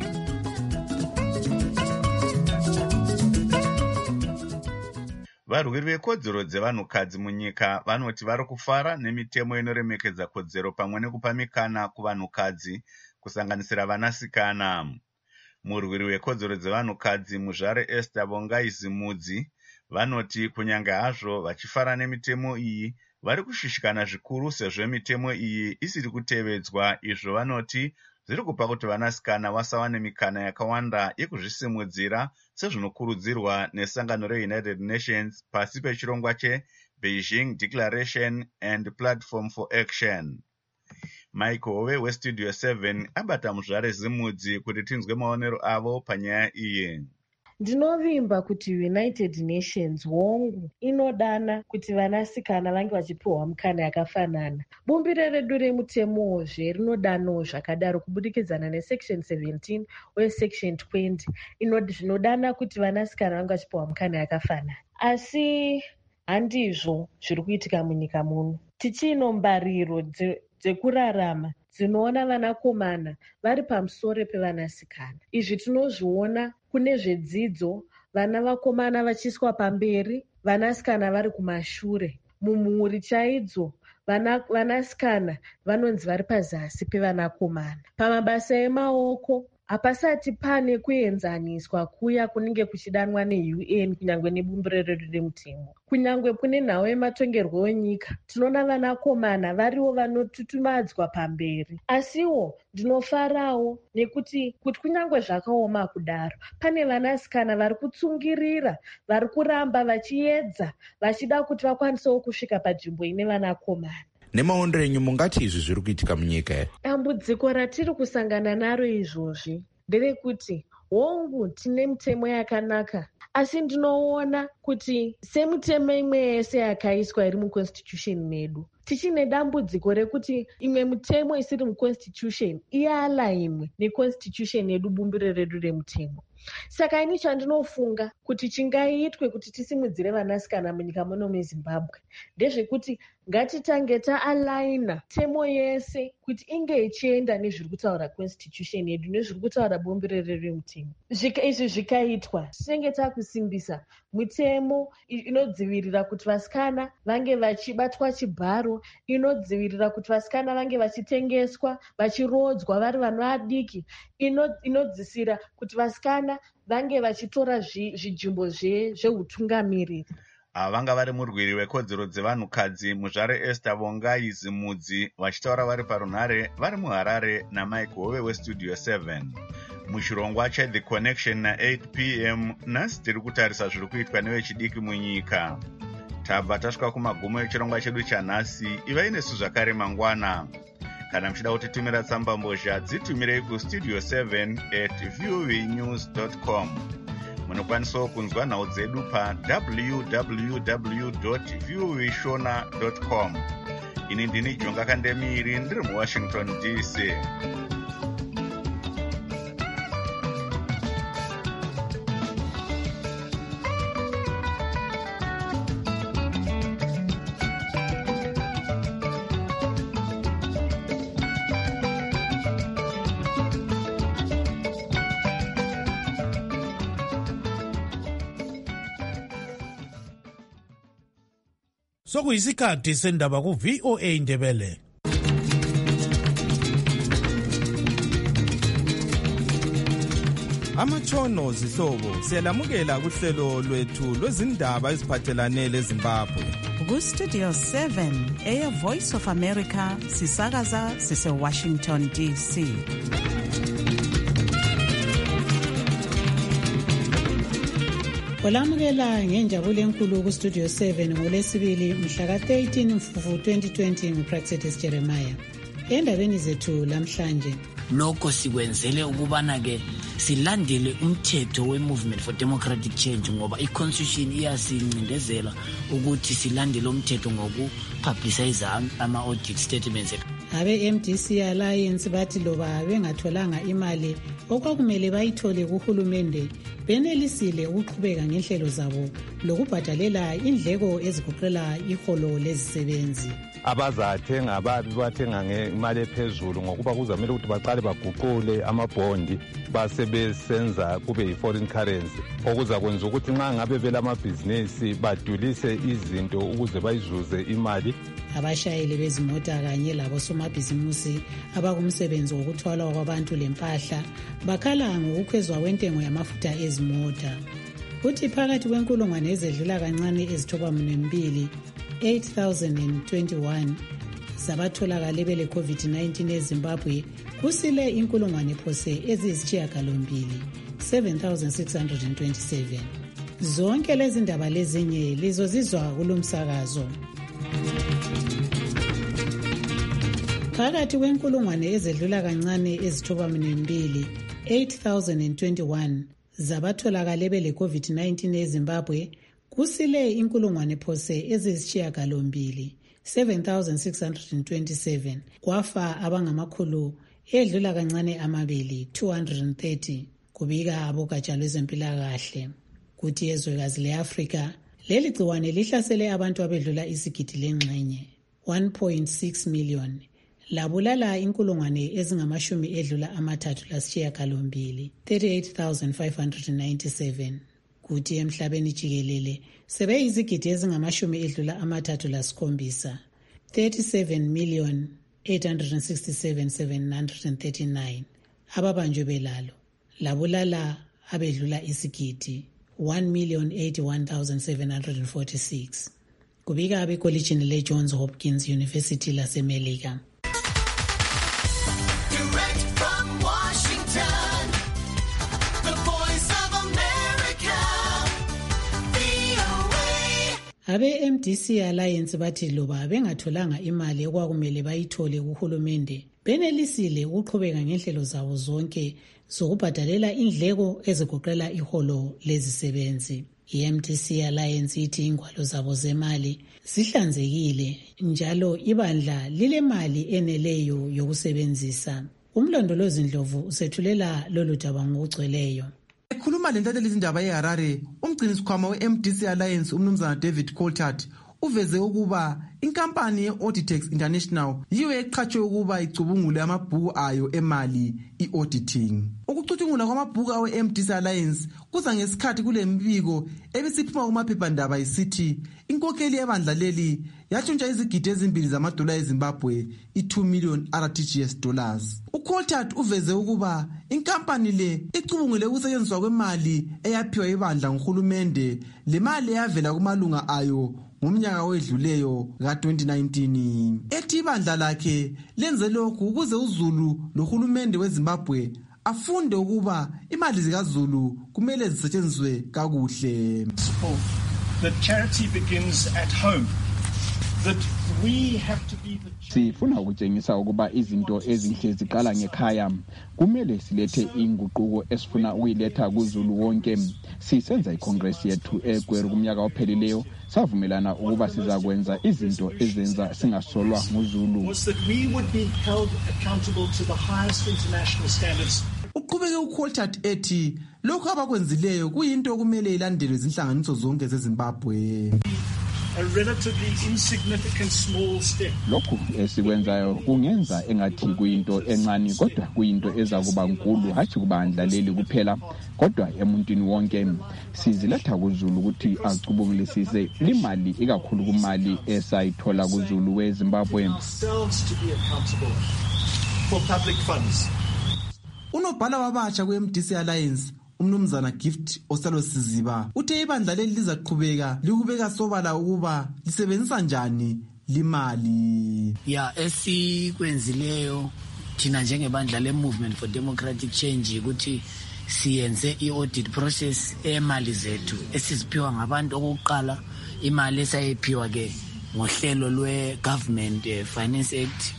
Varwiri vekodzero dzevanhukadzi munyika vanoti vari kufara nemitemo inoremekedza kodzero pamwe nekupa mikana kuvanhukadzi kusanganisira vanasikana. Murwiri wekodzero dzevanhukadzi muzvare Esther Bongaizimudzi vanoti kunyange hazvo vachifara nemitemo iyi vari kushishikana zvikuru sezvo mitemo iyi isiri kutevedzwa. Izvo vanoti zviri kupa kuti vanasikana vasawane mikana yakawanda yekuzvisimudzira sezvinokurudzirwa nesangano reUnited Nations pasi pechirongwa cheBeijing Declaration and Platform for Action. Michael Hove weStudio 7 abata muzvare Zimudzi kuti tinzwe maonero avo panyaya iyi. Ndinovimba kuti United Nations hongu inodana kuti vanasikana vange vachipiwa mukana yakafanana. Bumbire redu remutemozve rinodanawo zvakadaro kubudikidzana nesection 17 uye section 20 zvinodana kuti vanasikana vange vachipiwa mukana yakafanana. Asi handizvo zviri kuitika munyika muno. Tichino mbariro dzekurarama dzinoona vanakomana vari pamusoro pevanasikana. Izvi tinozviona kune zvedzidzo, vana vakomana vachiiswa pamberi, vanasikana vari kumashure. Mumhuri chaidzo, vanasikana vanonzi vari pazasi pevanakomana. Pamabasa emaoko hapasati pane kuenzaniswa kuya kunenge kuchidanwa neUN kunyangwe nebumbiro redu remutemo. Kunyangwe kune nhau yematongerwo enyika tinoona vanakomana variwo vanotutumadzwa pamberi. Asiwo ndinofarawo nekuti kunyangwe zvakaoma kudaro pane vanasikana vari kutsungirira, vari kuramba vachiedza vachida kuti vakwanisewo kusvika panzvimbo ine vanakomana. Nemaondero enyu mungati izvi zviri kuitika munyika here? Dambudziko ratiri kusangana naro izvozvi nderekuti hongu tine mitemo yakanaka, asi ndinoona kuti semitemo imwe yese yakaiswa iri muconstitution medu tichine dambudziko rekuti imwe mitemo isiri muconstitution ialainwe neconstitution yedu, bumbiro redu remutemo. Saka ini chandinofunga kuti chingaitwe kuti tisimudzire vanasikana munyika muno meZimbabwe ndezvekuti ngatitange taalaina temo yese kuti inge ichienda nezviri kutaura constitution yedu nezviri kutaura bumbiro redu remutemo. Izvi zvikaitwa tinenge takusimbisa mitemo inodzivirira kuti vasikana vange vachibatwa chibharo, inodzivirira kuti vasikana vange vachitengeswa, vachirodzwa vari vana vadiki, inodzisira kuti vasikana vange vachitora zvijimbo zveutungamiriri. Vanga vari murwiri wekodzero dzevanhukadzi muzvare Esther Bongaizimudzi vachitaura vari parunhare vari muHarare naMike Hove weStudio 7. Muchirongwa cheThe Connection na8 p.m. nhasi tiri kutarisa zviri kuitwa nevechidiki munyika. Tabva tasvika kumagumo echirongwa chedu chanhasi. Ivai nesu zvakare mangwana. Kana muchida kutitumira tsamba mbozha dzitumirei kustudio7@voanews.com. Munokwanisawo kunzwa nhau dzedu pa www.voashona.com. Ini ndini Jonga Kandemiri ndiri muWashington DC. Sokuyisikhathi sendaba ku VOA Indebele. Amatshono zihlobo siyalamukela kuhlelo lwethu lwezindaba eziphathelane leZimbabwe. Ku Studio 7 Air Voice of America sisakaza sise Washington DC. Olamukela ngenjabulo enkulu ku Studio 7 ngolesibili mhla ka-13 Mfufu 2020 nguPraxetis Jeremiah. Endabeni zethu lamhlanje lokho sikwenzele ukubana ke silandele umthetho we-Movement for Democratic Change ngoba i-Constitution iyasincindezela ukuthi silandele umthetho ngokupublicize ama-audit statements. Abe-MDC Alliance bathi loba bengatholanga imali okwakumele bayithole kuhulumende benelisile ukuqhubeka ngenhlelo zabo lokubhadalela indleko ezigoqela iholo lezisebenzi. Abazathenga ababi bathenga ngemali ephezulu ngokuba kuzamele ukuthi baqale baguqule amabhondi basebesenza kube yi-foreign currency okuza kwenza ukuthi nxa ngabe belamabhizinisi badulise izinto ukuze bayizuze imali. Abashayeli bezimota kanye labosomabhizimusi abakumsebenzi wokuthwala kwabantu lempahla bakhala ngokukhwezwa kwentengo yamafutha ezimota. Kuthi phakathi kwenkulungwane ezedlula kancane ezithoba-2 8,021 zabatholakale bele COVID-19 eZimbabwe kusile inkulungwane phose eziyisishiyagalombili 7,627. Zonke lezi ndaba lezinye lizozizwa kulomsakazo. Phakathi kwenkulungwane ezedlula kancane ezithoba-2 8,021 zabatholakale bele COVID-19 eZimbabwe kusile inkulungwane phose eziyisishiyagalombili 7,627 kwafa abangamakhulu edlula kancane amabili 230 kubika abogatsha lwezempilakahle. Kuthi ezwekazi le-Afrika leli gciwane lihlasele abantu abedlula isigidi lengxenye 1.6 million labulala inkulungwane ezingamashumi edlula amathathu lasishiyagalombili 38,597. Kuthi emhlabeni jikelele sebeyizigidi ezingamashumi edlula amathathu lasikhombisa 37,867,739 ababanjwe belalo labulala abedlula isigidi 1,081,746 kubika abekolitshini le-Johns Hopkins University lasemelika. Abe-MDC Alliance bathi loba bengatholanga imali okwakumele bayithole kuhulumende benelisile ukuqhubeka ngenhlelo zabo zonke zokubhadalela indleko ezigoqela iholo lezisebenzi. I-MDC Alliance ithi ingwalo zabo zemali zihlanzekile njalo ibandla lilemali eneleyo yokusebenzisa. Umlondolozi Ndlovu usethulela lolu daba ngokugcweleyo. Ekhuluma lentatheli izindaba eHarare, umgcinisikhwama we-MDC Alliance umnumzana David Coltart uveze ukuba inkampani ye-Auditex International yiyo eqhatshwe ukuba icubungule amabhuku ayo emali i-auditing. Ukucutshungula kwamabhuku awe-MDC Alliance kuza ngesikhathi kule mbiko ebisiphuma kumaphephandaba isithi inkokheli yebandla leli yatshontsha izigidi ezimbili zamadola eZimbabwe i-2 million RTGS dollars. uColtart uveze ukuba inkampani le icubungule ukusetshenziswa kwemali eyaphiwa ibandla nguhulumende le mali eyavela kumalunga ayo ngomnyaka wedluleyo ka-2019. Ethi ibandla lakhe lenze lokhu ukuze uZulu nohulumende weZimbabwe afunde ukuba imali zikaZulu kumele zisetshenziswe kakuhle. The charity begins at home. That we have to be the... Sifuna ukutshengisa ukuba izinto ezinhle ziqala ngekhaya. Kumele silethe inguquko esifuna ukuyiletha kuZulu wonke. Sisenza iCongress yethu eGweru kumnyaka ophelileyo savumelana ukuba sizakwenza izinto ezenza singasolwa nguZulu. Was that we would be held accountable to the highest international standards. Uqhubeke uColtart ethi lokho abakwenzileyo kuyinto okumele ilandelwe izinhlanganiso zonke zeZimbabwe. a relatively insignificant small step. Lokhu esikwenzayo kungenza engathi kuyinto encane kodwa kuyinto eza kuba nkulu hathi kubandla leli kuphela kodwa emuntwini wonke. Siziletha kuZulu ukuthi acubungulisise imali ikakhulu kumali esayithola kuZulu weZimbabwe. Unobhala wabatsha kwe-MDC Alliance umnumzana Gift Osalo Siziba uthe ibandla leli lizaqhubeka likubeka sobala ukuba lisebenzisa njani limali. Esikwenzileyo thina njengebandla le-Movement for Democratic Change ukuthi siyenze i-audit process emali zethu esiziphiwa ngabantu. Okokuqala imali esayiphiwa ke ngohlelo lwe-Government Finance Act.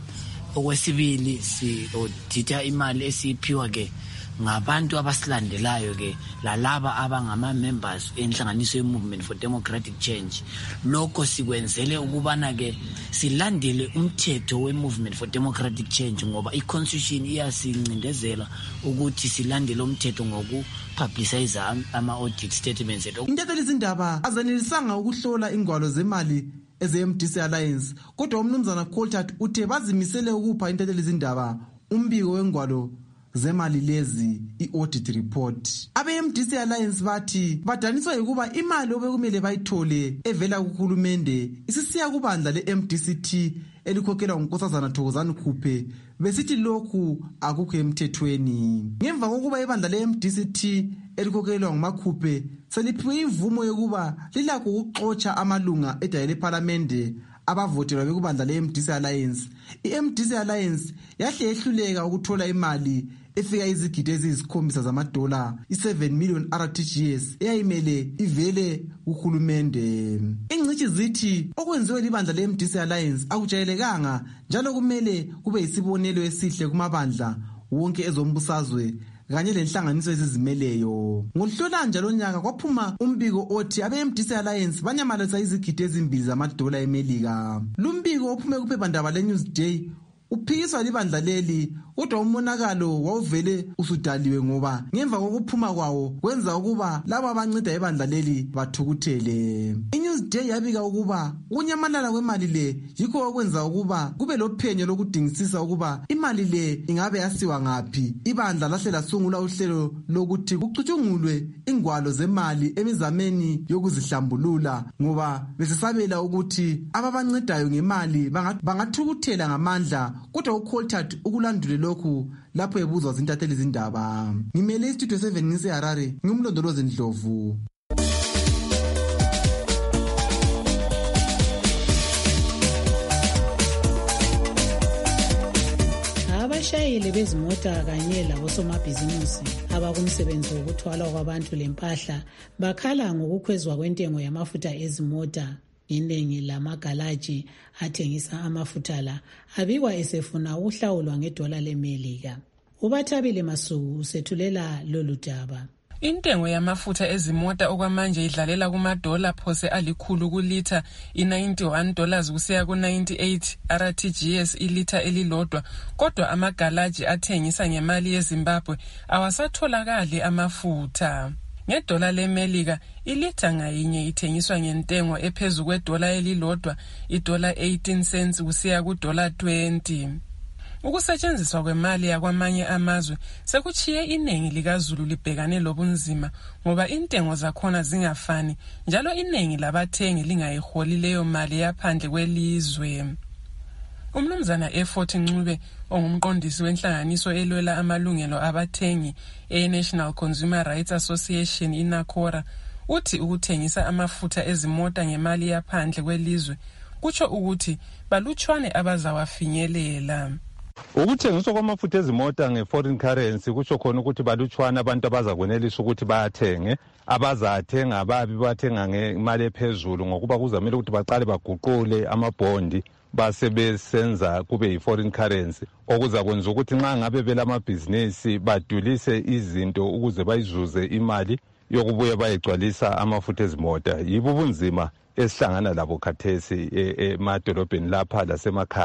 Okwesibili si-audita imali esiphiwa ke ngabantu abasilandelayo ke lalaba abangama-members enhlanganiso ye-Movement for Democratic Change. Lokho sikwenzele ukubana ke silandele umthetho we-Movement for Democratic Change ngoba i-constitution iyasincindezela ukuthi silandele umthetho ngokupublicize ama-audit statements ethu. Intatheli izindaba azenelisanga ukuhlola ingwalo zemali eze-MDC Alliance kodwa umnumzana Coltart uthe bazimisele ukupha intatheli izindaba umbiko wengwalo zemali lezi i-audit report. Abe-MDC Alliance bathi badaniswa ukuba imali obekumele bayithole evela kuhulumende isisiya kubandla le-MDCT elikhokhelwa ngunkosazana Thokozani Khuphe besithi lokhu akukho emthethweni. Ngemva kokuba ibandla le-MDCT elikhokhelwa nguMakhuphe seliphiwe imvumo yokuba lilakho ukuxotsha amalunga edayele eParliamente abavotelwa bekubandla le-MDC Alliance, i-MDC Alliance yahle yehluleka ukuthola imali efika izigidi eziyizikhombisa zamadola i-7 million RTGS eyayimele ivele kuhulumende. Ingcithi zithi okwenziwe libandla le-MDC Alliance akujayelekanga njalo kumele kube yisibonelo esihle kumabandla wonke ezombusazwe kanye lenhlanganiso ezizimeleyo. Ngohlolanja njalo nyaka kwaphuma umbiko othi abe-MDC Alliance banyamalisa izigidi ezimbili zamadola eMelika. Lumbiko ophume kuphephandaba le-Newsday uphikiswa libandla leli kodwa umonakalo wawuvele usudaliwe ngoba ngemva kokuphuma kwawo kwenza ukuba laba abanceda ibandla leli bathukuthele. I-Newsday yabika ukuba ukunyamalala kwemali le yikho okwenza ukuba kube lophenyo lokudingisisa ukuba imali le ingabe yasiwa ngaphi. Ibandla lahle lasungula uhlelo lokuthi kucutshungulwe ingwalo zemali emizameni yokuzihlambulula ngoba besisabela ukuthi ababancedayo ngemali bangathukuthela ngamandla kodwa uColtart ukulandule lokhu lapho ebuzwa zintatheli izindaba. Ngimele istudio 7 ngiseHarare ngumlondolozi Ndlovu. Abashayeli bezimota kanye labosomabhizimusi abakumsebenzi wokuthwala kwabantu lempahla bakhala ngokukhwezwa kwentengo yamafutha ezimota. Iningi lamagalaji athengisa amafutha la abikwa esefuna ukuhlawulwa ngedola leMelika. UBathabile Masuku usethulela lolu daba. Intengo yamafutha ezimota okwamanje idlalela kumadola phose alikhulu kulitha i$91 kusiya ku98 RTGS ilitha elilodwa kodwa amagalaji athengisa ngemali yeZimbabwe awasatholakali amafutha. Ngedola leMelika ilitha ngayinye ithengiswa ngentengo ephezulu kwedola elilodwa $18 cents kusiya ku$20. Ukusetshenziswa kwemali yakwamanye amazwe sekuchiye inengi likaZulu libhekane lobunzima ngoba intengo zakhona zingafani njalo inengi labathengi lingayiholi leyo mali yaphandle kwelizwe. Umnumzana Effort Ncube ongumqondisi wenhlanganiso elwela amalungelo abathengi e-National Consumer Rights Association iNACORA uthi ukuthengisa amafutha ezimota ngemali yaphandle kwelizwe kutsho ukuthi balutshwane abazawafinyelela. Ukuthengiswa kwamafutha ezimota nge-foreign currency kutsho khona ukuthi balutshwana abantu abazakwenelisa ukuthi bayathenge, abazathenga ababi bathenga ngemali ephezulu ngokuba kuzamele ukuthi baqale baguqule amabhondi base besenza kube yi-foreign currency okuzakwenza ukuthi nxa ngabe belamabhizinisi badulise izinto ukuze bayizuze imali yokubuye bayigcwalisa amafutha ezimota. Yibo ubunzima esihlangana labo khathesi emadolobheni lapha lasemakhaya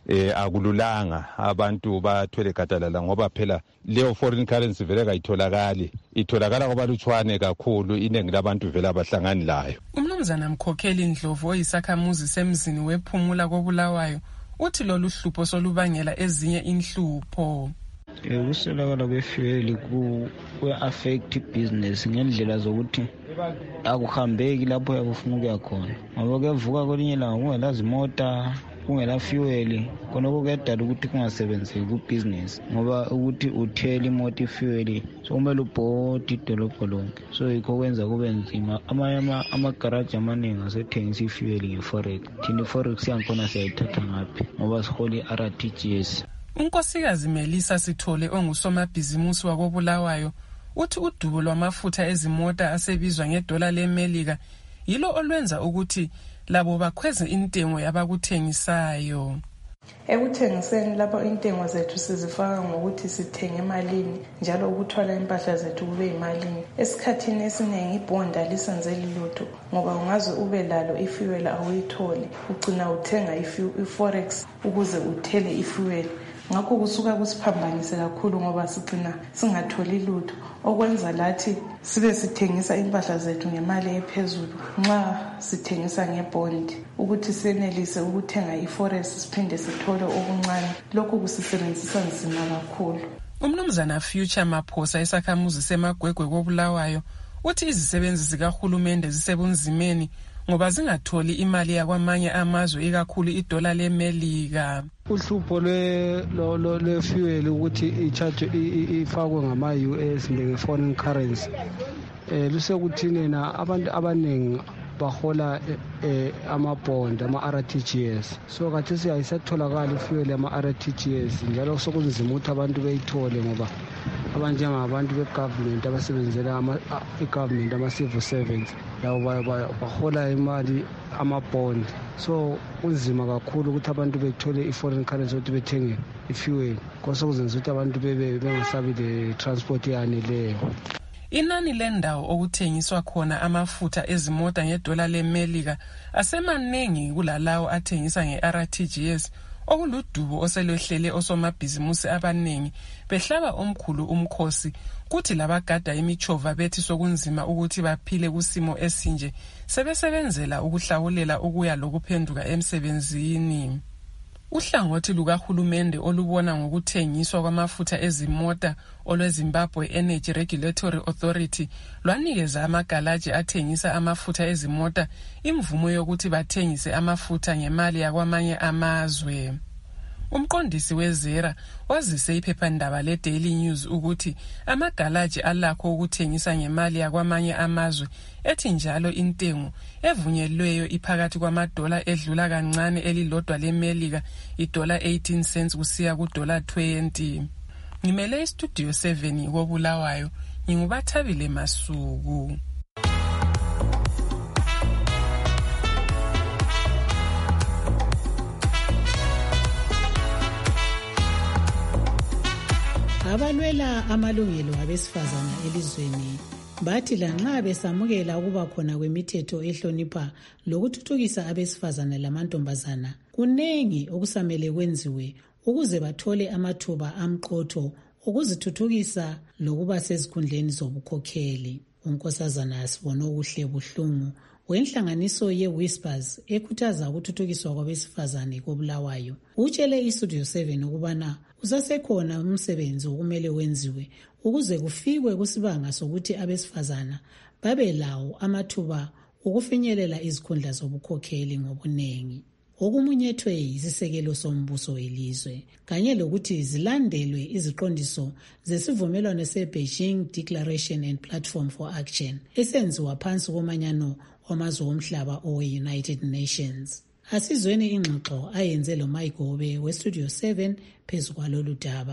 akululanga abantu bathwele gadalala ngoba phela leyo foreign currency vele kayitholakali, itholakala kwabalutshwane kakhulu, iningi labantu vele abahlangani layo. Umnumzana Mkhokheli Ndlovu oyisakhamuzi semzini wePhumula koBulawayo uthi lolu hlupho solubangela ezinye inhlupho. Ukuswelakala kwe-fuel kwe-affect business ngendlela zokuthi akuhambeki lapho yakufuna ukuya khona, ngoba kuyavuka kwelinye ilanga kungela zimota, kungela fuel, khona kuyadala ukuthi kungasebenzeki kubhizinesi ngoba ukuthi uthele imoto ifuel so kumele ubhode idolobho lonke, so yikho kwenza kube nzima. Amagaraji amaningi asethengisa ifuel nge-forex. Thina i-forex yankhona siyayithatha ngaphi ngoba sihola i-RTGS. Unkosikazi Melisa Sithole ongusomabhizimusi wakoBulawayo uthi udubo lwamafutha ezimota asebizwa ngedola leMelika yilo olwenza ukuthi labo bakhweze intengo yabakuthengisayo. Ekuthengiseni lapho intengo zethu sizifaka ngokuthi sithenge emalini njalo ukuthwala impahla zethu kube imalini. Esikhathini esiningi ibhonda lisenzeli lutho ngoba ungaze ube lalo ifuel awuyitholi, ugcina uthenga iforex ukuze uthele ifuel. Ngakho kusuka kusiphambanise kakhulu ngoba sigcina singatholi lutho, okwenza lathi sibe sithengisa impahla zethu ngemali ephezulu nxa sithengisa ngebond ukuthi senelise ukuthenga iforex siphinde sithole okuncane. Lokhu kusisebenzisa nzima kakhulu. Umnumzana Future Maphosa esakhamuzi seMagwegwe koBulawayo uthi izisebenzi zikahulumende zisebunzimeni ngoba zingatholi imali yakwamanye amazwe ikakhulu idola leMelika. Uhlupho le-fuel ukuthi i-charge ifakwe ngama-US nge-foreign currency lusekuthini na abantu abaningi bahola amabond ama-RTGS, so kathesi ayisatholakala ifuel ama-RTGS njalo sokunzima ukuthi abantu beyithole ngoba abanjengabantu be-government abasebenzela i-government ama-civil servants labo bahola imali amabond, so kunzima kakhulu ukuthi abantu bethole i-foreign currency ukuthi bethenge ifuel kosokuzenza ukuthi abantu bengasabi le-transport eyaneleyo. Inani lendawo okuthengiswa khona amafutha ezimota ngedola leMelika asemaningi kulalawo athengisa nge-RTGS okuludubo oselwehlele osomabhizimusi abaningi behlaba omkhulu umkhosi kuthi labagada imichova bethi sokunzima ukuthi baphile kusimo esinje sebesebenzela ukuhlawulela ukuya lokuphenduka emsebenzini. Uhlangothi lukahulumende olubona ngokuthengiswa kwamafutha ezimota olweZimbabwe Energy Regulatory Authority lwanikeza amagalaji athengisa amafutha ezimota imvumo yokuthi bathengise amafutha ngemali yakwamanye amazwe. Umqondisi weZera wazise iphephandaba leDaily News ukuthi amagalaji alakho ukuthengisa ngemali yakwamanye amazwe ethi njalo intengo evunyelweyo iphakathi kwamadola edlula kancane elilodwa leMelika idola 18 cents kusiya kudola 20. Ngimele istudio 7 koBulawayo ngingubathabile Masuku. Abalwela amalungelo abesifazana elizweni bathi lanxa besamukela ukuba khona kwemithetho ehlonipha lokuthuthukisa abesifazana lamantombazana, kunengi okusamele kwenziwe ukuze bathole amathuba amqotho ukuzithuthukisa lokuba sezikhundleni zobukhokheli. Unkosazana Sibone Okuhle Buhlungu wenhlanganiso ye-Whispers ekhuthaza ukuthuthukiswa kwabesifazane koBulawayo utshele iStudio 7 ukubana usasekhona umsebenzi okumele wenziwe ukuze kufikwe kusibanga sokuthi abesifazana babe lawo amathuba ukufinyelela izikhundla zobukhokheli ngobunengi. Okumunyethwe yisisekelo sombuso welizwe kanye lokuthi zilandelwe iziqondiso zesivumelwano se-Beijing Declaration and Platform for Action esenziwa phansi komanyano wamazwe omhlaba owe-United Nations. Asizweni ingxoxo ayenze lo Mayigobe weStudio 7 phezu kwalolu daba.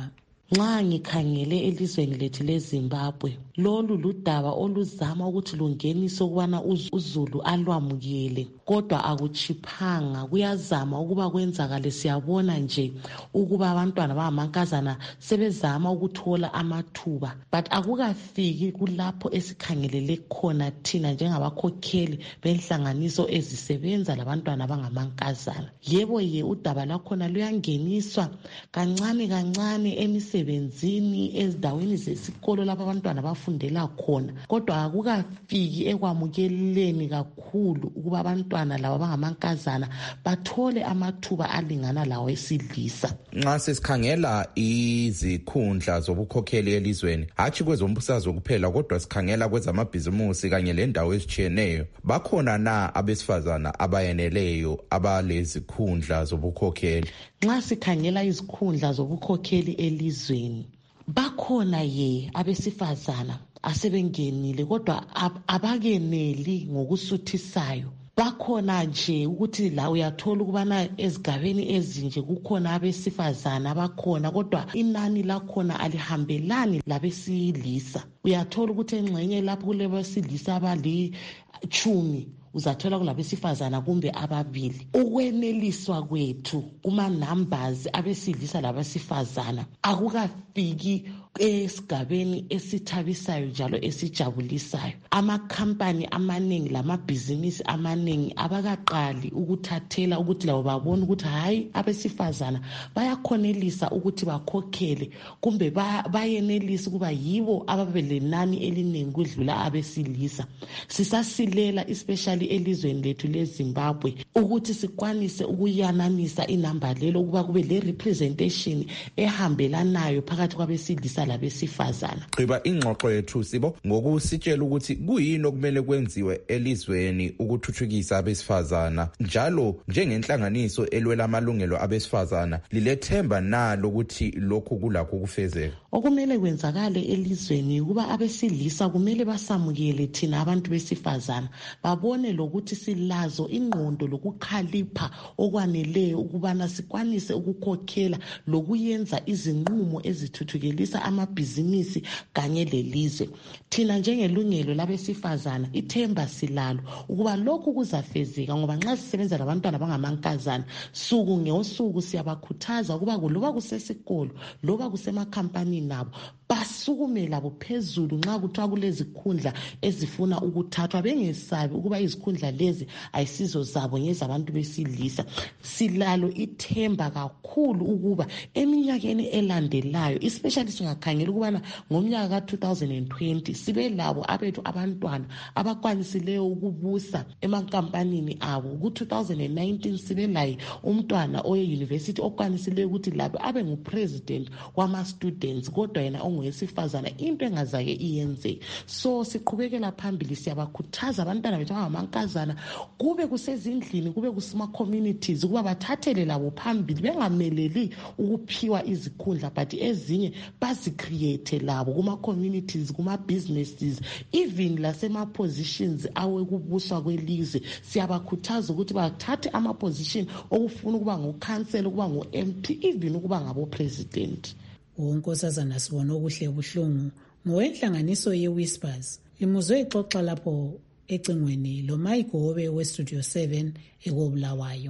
Nxa ngikhangele elizweni lethu leZimbabwe, lolu ludaba oluzama ukuthi lungenise ukubana uZulu alwamukele, kodwa akuchiphanga. Kuyazama ukuba kwenzakale. Siyabona nje ukuba abantwana bangamankazana sebezama ukuthola amathuba, but akukafiki kulapho esikhangelele khona thina njengabakhokheli benhlanganiso ezisebenza labantwana abangamankazana. Yebo udaba lakhona luyangeniswa kancane kancane emisebenzini ezindaweni zesikolo lapho abantwana bafundela khona, kodwa akukafiki ekwamukeleni kakhulu ukuba abantwana laba abangamankazana bathole amathuba alingana lawo esilisa. Nxa sesikhangela izikhundla zobukhokheli elizweni, hatshi kwezombusazwe kuphela kodwa sikhangela kwezamabhizimusi kanye lendawo ezitshiyeneyo, bakhona na abesifazana abayeneleyo abalezikhundla zobukhokheli? Nxa sikhangela izikhundla zobukhokheli elizweni, bakhona abesifazana asebengenile, kodwa abakeneli ngokusuthisayo. Bakhona nje ukuthi la uyathola ukubana ezigabeni ezinje kukhona abesifazana abakhona, kodwa inani lakhona alihambelani labesilisa. Uyathola ukuthi engxenye lapho kulebesilisa abali-10 uzathola kulabesifazana kumbe ababili. Ukweneliswa kwethu kuma-numbers abesilisa labesifazana akukafiki esigabeni esithabisayo njalo esijabulisayo. Amakhampani amanengi lamabhizinisi amanengi abakaqali ukuthathela ukuthi labo babone ukuthi hayi abesifazana bayakhonelisa ukuthi bakhokhele kumbe bayenelisa ukuba yibo ababelenani elinengi kudlula abesilisa. Sisasilela especially elizweni lethu leZimbabwe ukuthi sikwanise ukuyananisa inamba lelo ukuba kube le representation ehambelanayo phakathi kwabesilisa labesifazana. Gqiba ingxoxo yethu Sibo ngokusitshela ukuthi kuyini okumele kwenziwe elizweni ukuthuthukisa abesifazana, njalo njengenhlanganiso elwela amalungelo abesifazana lilethemba nalo ukuthi lokhu kulakho kufezeka. Okumele kwenzakale elizweni ukuba abesilisa kumele basamukele thina abantu besifazana, babone lokuthi silazo ingqondo lokukhalipha okwaneleyo ukubana sikwanise ukukhokhela lokuyenza izinqumo ezithuthukelisa amabhizinisi kanye lelizwe. Thina njengelungelo labesifazana ithemba silalo ukuba lokhu kuzafezeka, ngoba nxa sisebenza labantwana abangamankazana suku ngosuku siyabakhuthaza ukuba loba kusesikolo loba kusemakhampanini nabo basukume labo phezulu nxa kuthiwa kulezikhundla ezifuna ukuthathwa, bengesabi ukuba izikhundla lezi ayisizo zabo ngezabantu besilisa. Silalo ithemba kakhulu ukuba eminyakeni elandelayo, especially singakhangela ukubana ngomnyaka ka-2020 sibe labo abethu abantwana abakwanisileyo ukubusa emankampanini abo. Ku-2019 sibe laye umntwana oye-university okwanisileyo ukuthi labo abe ngu-president wama-students, kodwa yena ongowesifazana into engazake iyenze. So siqhubekela phambili, siyabakhuthaza abantwana bethu abangamankazana kube kusezindlini kube kusema-communities ukuba bathathele labo phambili, bengameleli ukuphiwa izikhundla but ezinye bazicreate labo kuma-communities, kuma-businesses, even lasema-positions awekubuswa kwelizwe. Siyabakhuthaza ukuthi bathathe ama-position okufuna ukuba ngukhansela, ukuba ngu-MP, even ukuba ngabo-president. Unkosazana Sibona Okuhle Buhlungu ngowenhlanganiso ye-Whispers limuzwe ixoxa lapho ecingweni lo Mike Gobe we-Studio 7 ekobulawayo.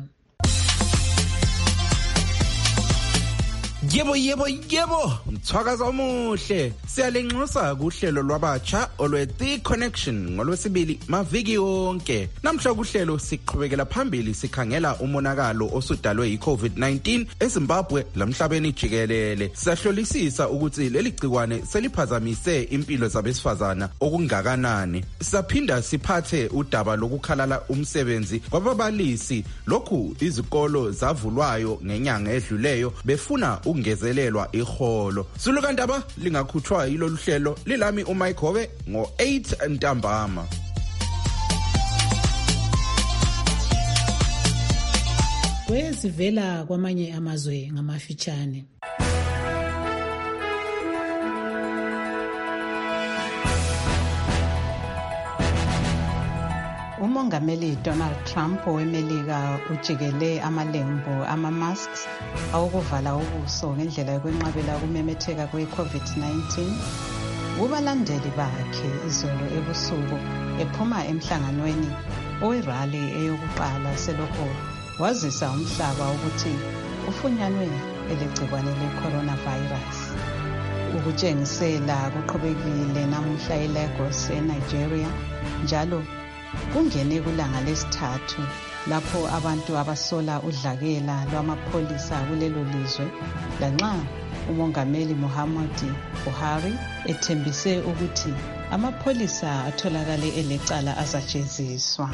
Yebo, mthwakaza omuhle. Siyalenxusa kuhlelo lwabatsha olwe-The Connection ngolwesibili maviki yonke. Namhla kuhlelo siqhubekela phambili sikhangela umonakalo osudalwe yi-COVID-19 eZimbabwe lamhlabeni jikelele. Siyahlolisisa ukuthi leli gciwane seliphazamise impilo zabesifazana okungakanani. Saphinda siphathe udaba lokukhalala umsebenzi kwababalisi, lokhu izikolo zavulwayo ngenyanga edluleyo befuna ungezelelwa iholo. Sulukandaba lingakhutshwa yilolu hlelo lilami uMike Hobe ngo-8 ntambama. Kwezivela kwamanye amazwe ngamafitshane. umongameli Donald Trump owemelika ujikele amalembu ama-masks awokuvala ubuso ngendlela yokwenqabela ukumemetheka kwe-COVID-19 kubalandeli bakhe izolo ebusuku ephuma emhlanganweni owerali eyokuqala selokho wazisa umhlaba ukuthi ufunyanwe elegcikwane le-coronavirus. Ukutshengisela kuqhubekile namuhla eLagos eNigeria, njalo kungene kulanga lesithathu lapho abantu abasola udlakela lwamapholisa kulelo lizwe, lanxa umongameli Muhammadu Buhari ethembise ukuthi amapholisa atholakale elecala azajeziswa.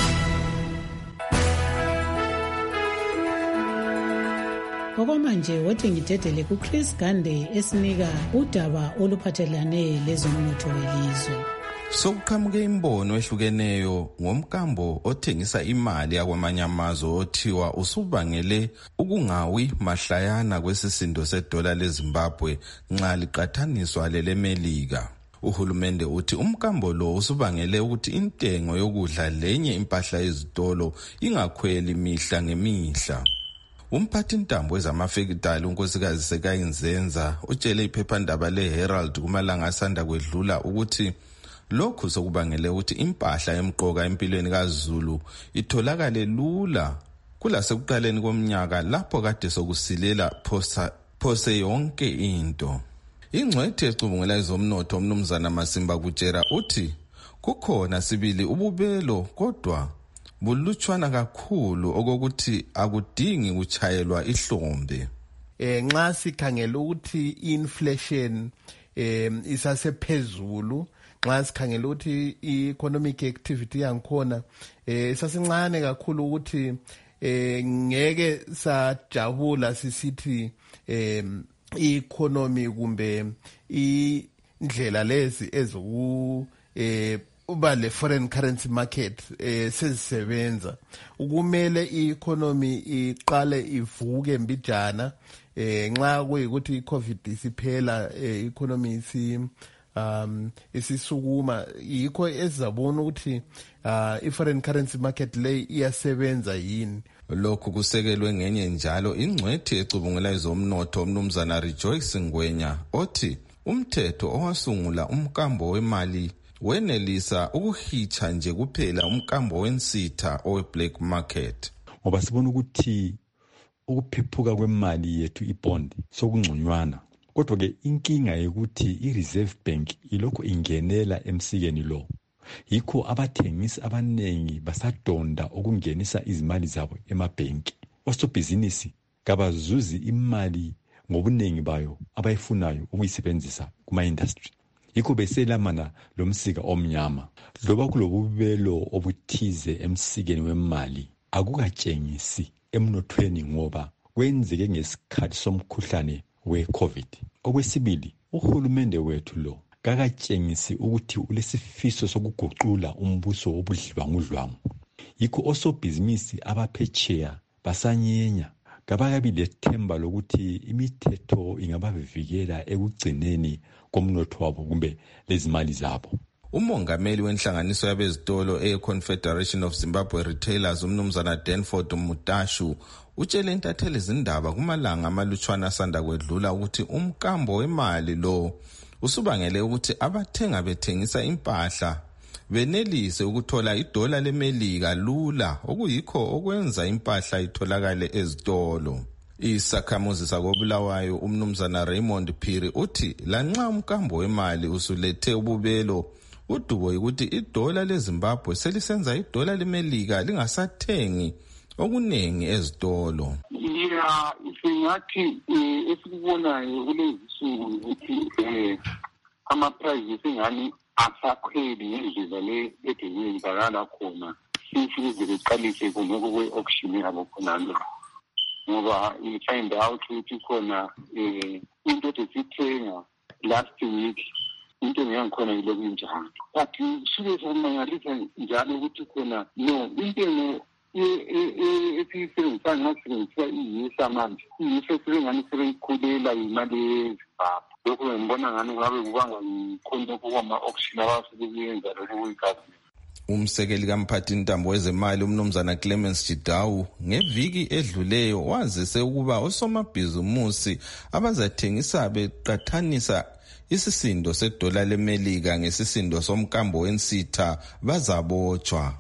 Okwamanje wothi ngidedele kuChris Gande esinika udaba oluphathelane lezomnotho welizwe. Sokuqhamuke imbono ehlukeneyo ngomkambo othengisa imali yakwamanye amazwe othiwa usubangele ukungawi mahlayana kwesisindo sedola leZimbabwe nxa liqathaniswa lelemelika. Uhulumende uthi umkambo lo usubangele ukuthi intengo yokudla lenye impahla ezitolo ingakhweli mihla ngemihla. Umphathi intambo ezamafekitali unkosikazi Sekayinzenza utshele iphephandaba leHerald kumalanga asanda kwedlula ukuthi lokhu sokubangele ukuthi impahla emqoka empilweni kaZulu itholakale lula kulasekuqaleni komnyaka lapho kade sokusilela phose yonke into. Ingcwethi ecubungela ezomnotho umnumzana Masimba Kutshera uthi kukhona sibili ububelo kodwa bulutshwana kakhulu okokuthi akudingi kuchayelwa ihlombe. Nxa sikhangela ukuthi inflation isasephezulu, nxa sikhangela ukuthi i-economic activity yangikhona isasincane kakhulu ukuthi ngeke sajabula sisithi i-economy kumbe indlela lezi ezoku uba le foreign currency market sezisebenza. Ukumele i-economy iqale ivuke mbijana nxa kuyikuthi i-COVID isiphela i-economy isisukuma, yikho ezizabona ukuthi i-foreign currency market le iyasebenza yini. Lokhu kusekelwe ngenye njalo ingcwethi ecubungela ezomnotho umnumzana Rejoice Ngwenya othi umthetho owasungula umkambo wemali wenelisa ukuhitsha nje kuphela umkambo wensitha owe-black market. Ngoba sibona ukuthi ukuphephuka kwemali yethu ibond sokungconywana. Kodwa-ke inkinga yokuthi i-Reserve Bank ilokhu ingenela emsikeni lo. Yikho abathengisi abanengi basadonda ukungenisa izimali zabo emabhenki. Osobhizinisi kabazuzi imali ngobunengi bayo abayifunayo ukuyisebenzisa kuma-industry. Yikho beselamana lomsika omnyama. Loba kulobubelo obuthize emsikeni wemali akukatshengisi emnothweni ngoba kwenzeke ngesikhathi somkhuhlane we-COVID. Okwesibili, uhulumende wethu lo kakatshengisi ukuthi ulesifiso sokuguqula umbuso wobudlwangudlwangu. Yikho osobhizinisi abaphetsheya basanyenya kabakabi lethemba lokuthi imithetho ingabavikela ekugcineni komnotho wabo kumbe lezimali zabo. Umongameli wenhlanganiso yabezitolo e-Confederation of Zimbabwe Retailers umnumzana Danford Mutashu utshele intatheli izindaba kumalanga amalutshwana asanda kwedlula ukuthi umkambo wemali lo usubangele ukuthi abathenga bethengisa impahla benelise ukuthola idola lemelika lula, okuyikho okwenza impahla itholakale ezitolo. Isakhamuzi sakobulawayo umnumzana Raymond Phiri uthi lanxa umkambo wemali usulethe ububelo, udubo ukuthi idola leZimbabwe selisenza idola lemelika lingasathengi okuningi ezitolo. Singathi esikubonayo kulezisuku ukuthi ama-prices ingani asakhweli ngendlela le edengenzakala khona sifize beqalise khonoko kwe-auction yabo khonalo. Ngoba i-find out ukuthi khona into esithenga last week into ngiyangikhona yiloku injalo. But suke samangalisa njalo ukuthi khona no intengo esiyisebenzisa ngasebenzisa iyisa manje iyisa esebengani sebeyikhulela imali yeZimbabwe. Lokho ngibona ngani ngabe kubanga yikhona kwama-auction abasuke kuyenza lokho kuyigavumenti. Umsekeli kamphathi ntambo wezemali umnumzana Clemens Jidawu ngeviki edluleyo wazise ukuba osomabhizimusi abazathengisa beqathanisa isisindo sedola leMelika ngesisindo somkambo wensitha bazabotshwa.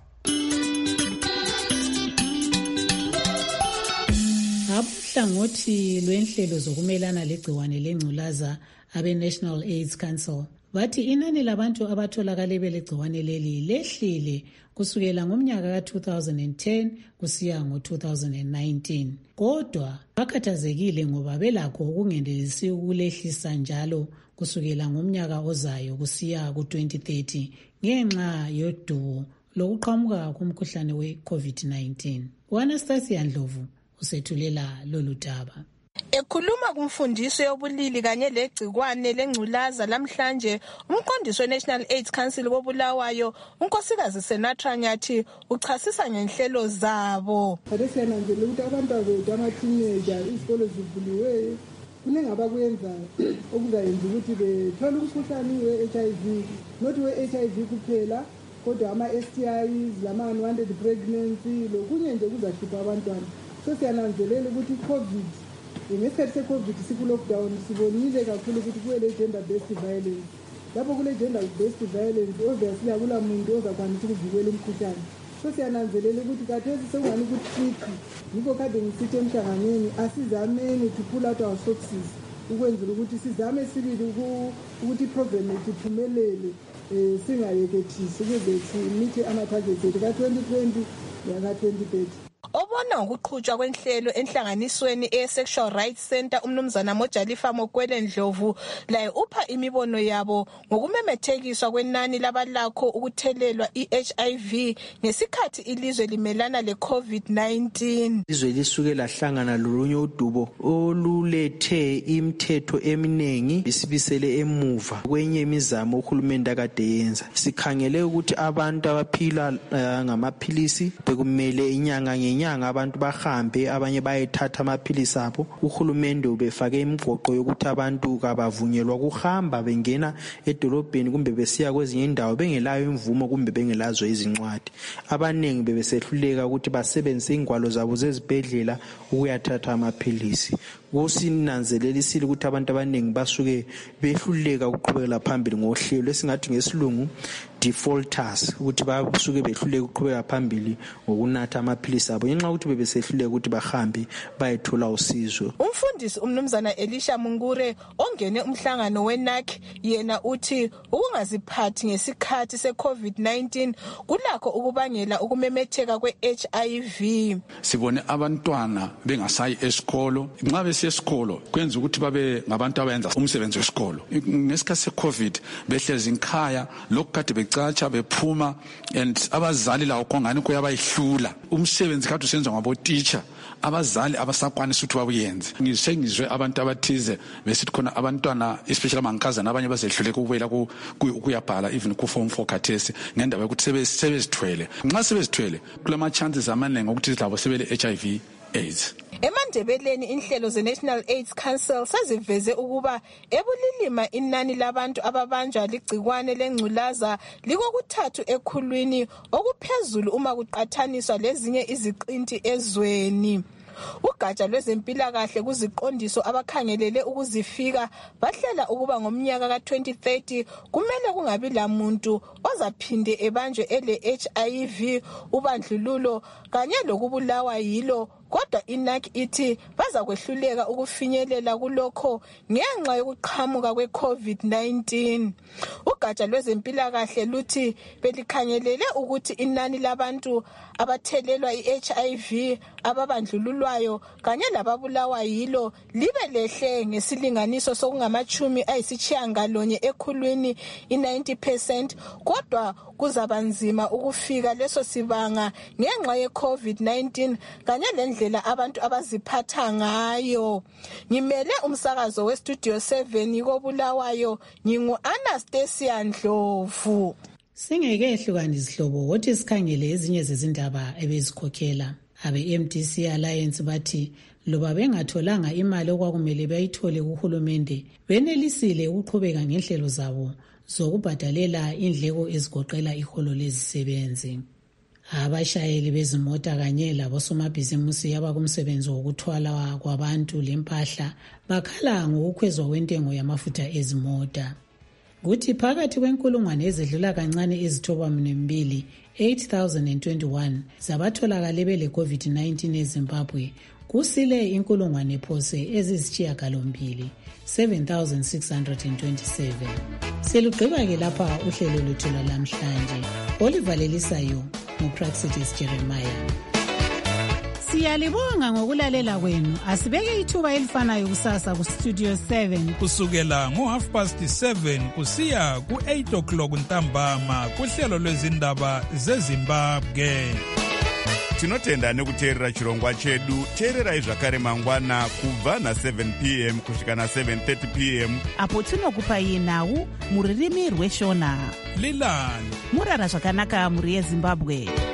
Uhlangothi lwenhlelo zokumelana legciwane lengculaza abe-National AIDS Council bathi inani labantu abatholakale belegciwane leli lehlile kusukela ngomnyaka ka-2010 kusiya ngo-2019. Kodwa bakhathazekile ngoba belakho ukungenelisi ukulehlisa njalo kusukela ngomnyaka ozayo kusiya ku-2030 ngenxa yodubo lokuqhamuka komkhuhlane we-COVID-19. U-Anastasia Ndlovu usethulela lolu daba. Ekhuluma kumfundiso yobulili kanye legcikwane lengculaza lamhlanje, umqondisi we-National AIDS Council koBulawayo, unkosikazi Senatra Nyathi, uchasisa ngenhlelo zabo. Siyananzelela ukuthi abantwana bethu ama-teenager izikolo zivuliweyo kuningi abakwenzayo okuzayenza ukuthi bethole umkhuhlane we-HIV, not we-HIV kuphela kodwa ama-STIs, lama-unwanted pregnancy, lokunye nje kuzahlupha abantwana. So siyananzelela ukuthi i-COVID, ngesikhathi se-COVID siku-lockdown, sibonile kakhulu ukuthi kuwele gender-based violence. Lapho kule gender-based violence, obviously akula muntu ozakwanisa ukuvikela umkhuhlane. So siyananzelela ukuthi kathesi sekungani ukuthi yikho kade ngisithi emhlanganweni asizameni to pull out our sources ukwenzela ukuthi sizame sibili ukuthi iprogram yethu iphumelele, singayekethisi ukuze simithe ama-targets ethu ka-2020 naka-2030. Obona ukuqhutshwa kwenhlelo enhlanganisweni e-Sexual Rights Center umnumzana Mojalifa Mokwele Ndlovu laye upha imibono yabo ngokumemethekiswa kwenani labalakho ukuthelelwa i-HIV ngesikhathi ilizwe limelana le-COVID-19. Izwe lisuke lahlangana lolunye udubo olulethe imithetho eminingi isibisele emuva kwenye imizamo uhulumende akade yenza. Sikhangele ukuthi abantu abaphila ngamaphilisi bekumele inyanga ngenyanga abantu bahambe, abanye bayethatha amaphilisi abo. Uhulumende ubefake imigoqo yokuthi abantu kabavunyelwa kuhamba bengena edolobheni kumbe besiya kwezinye indawo bengelayo imvumo kumbe bengelazo izincwadi. Abaningi bebesehluleka ukuthi basebenzise ingwalo zabo zezibhedlela ukuyathatha amaphilisi. Kusinanzelelisile ukuthi abantu abaningi basuke behluleka ukuqhubekela phambili ngohlelo esingathi ngesilungu defaulters, ukuthi basuke behluleka ukuqhubeka phambili ngokunatha amaphilisi abo ngenxa ukuthi bebesehluleka ukuthi bahambe bayethola usizo. Umfundisi umnumzana Elisha Mungure ongene umhlangano weNAC yena uthi ukungaziphathi ngesikhathi se-COVID-19 kulakho ukubangela ukumemetheka kwe-HIV. Sibone abantwana bengasayi esikolo, nxa besiya esikolo kwenza ukuthi babe ngabantu abenza umsebenzi wesikolo. Ngesikhathi se-COVID behlezi nkhaya lokhu kade becatsha bephuma and abazali lawo kongani kuyabayihlula. Umsebenzi kade usenzwa ngabo-teacher, abazali abasakwanisa ukuthi babuyenze. Ngizwe abantu abathize besithi khona abantwana especially amankazana abanye bazehluleka ukubuyela kuyabhala even ku-form 4 khathesi ngendaba yokuthi sebezithwele. Nxa sebezithwele kulama-chances amaningi ukuthi labo sebele-HIV AIDS. Emandebeleni inhlelo ze-National AIDS Council seziveze ukuba ebulilima inani labantu ababanjwa ligcikwane lengculaza likokuthathu ekhulwini okuphezulu uma kuqathaniswa lezinye iziqinti ezweni. Ugatsha lwezempilakahle kuziqondiso abakhangelele ukuzifika bahlela ukuba ngomnyaka ka-2030 kumele kungabi lamuntu ozaphinde ebanjwe ele-HIV, ubandlululo kanye lokubulawa yilo. Kodwa iNAC ithi bazakwehluleka ukufinyelela kulokho ngenxa yokuqhamuka kwe-COVID-19. Ugatsha lwezempilakahle luthi belikhangelele ukuthi inani labantu abathelelwa i-HIV, ababandlululwayo kanye lababulawa yilo libe lehle ngesilinganiso sokungama-90% ekhulwini, i-90%, kodwa kuzabanzima ukufika leso sibanga ngenxa ye-COVID-19 kanye lendlela abantu abaziphatha ngayo. Ngimele umsakazo weStudio 7 koBulawayo, ngingu-Anastasia Ndlovu. Singekehlukanisa izihlobo wothi sikhangele ezinye zezindaba ebezikhokhela. Abe-MDC Alliance bathi loba bengatholanga imali okwakumele bayithole kuhulumende benelisile ukuqhubeka ngenhlelo zabo zokubhadalela indleko ezigoqela iholo lezisebenzi. Abashayeli bezimota kanye labosomabhizimusi abakumsebenzi wokuthwala kwabantu lempahla bakhala ngokukhwezwa kwentengo yamafutha ezimota. Kuthi phakathi kwenkulungwane ezedlula kancane ezithoba-2 8,021 zabatholakale bele COVID-19 eZimbabwe, kusile inkulungwane phose ezisishiyagalombili 7,627. Selugqiba-ke lapha uhlelo lwethu lwalamhlanje. Olivalelisayo nguPraxitis Jeremiah. Siyalibonga ngokulalela kwenu. Asibeke ithuba elifanayo kusasa kuStudio 7 kusukela ngo7:30 kusiya ku8 o'clock ntambama kuhlelo lwezindaba zeZimbabwe. Tinotenda nekuteerera chirongwa chedu. Teererai zvakare mangwana kubva na7 p.m. kusvika na7:30 p.m. apo tinokupai nhau muririmi rweshona. Lilani murara zvakanaka muri yeZimbabwe.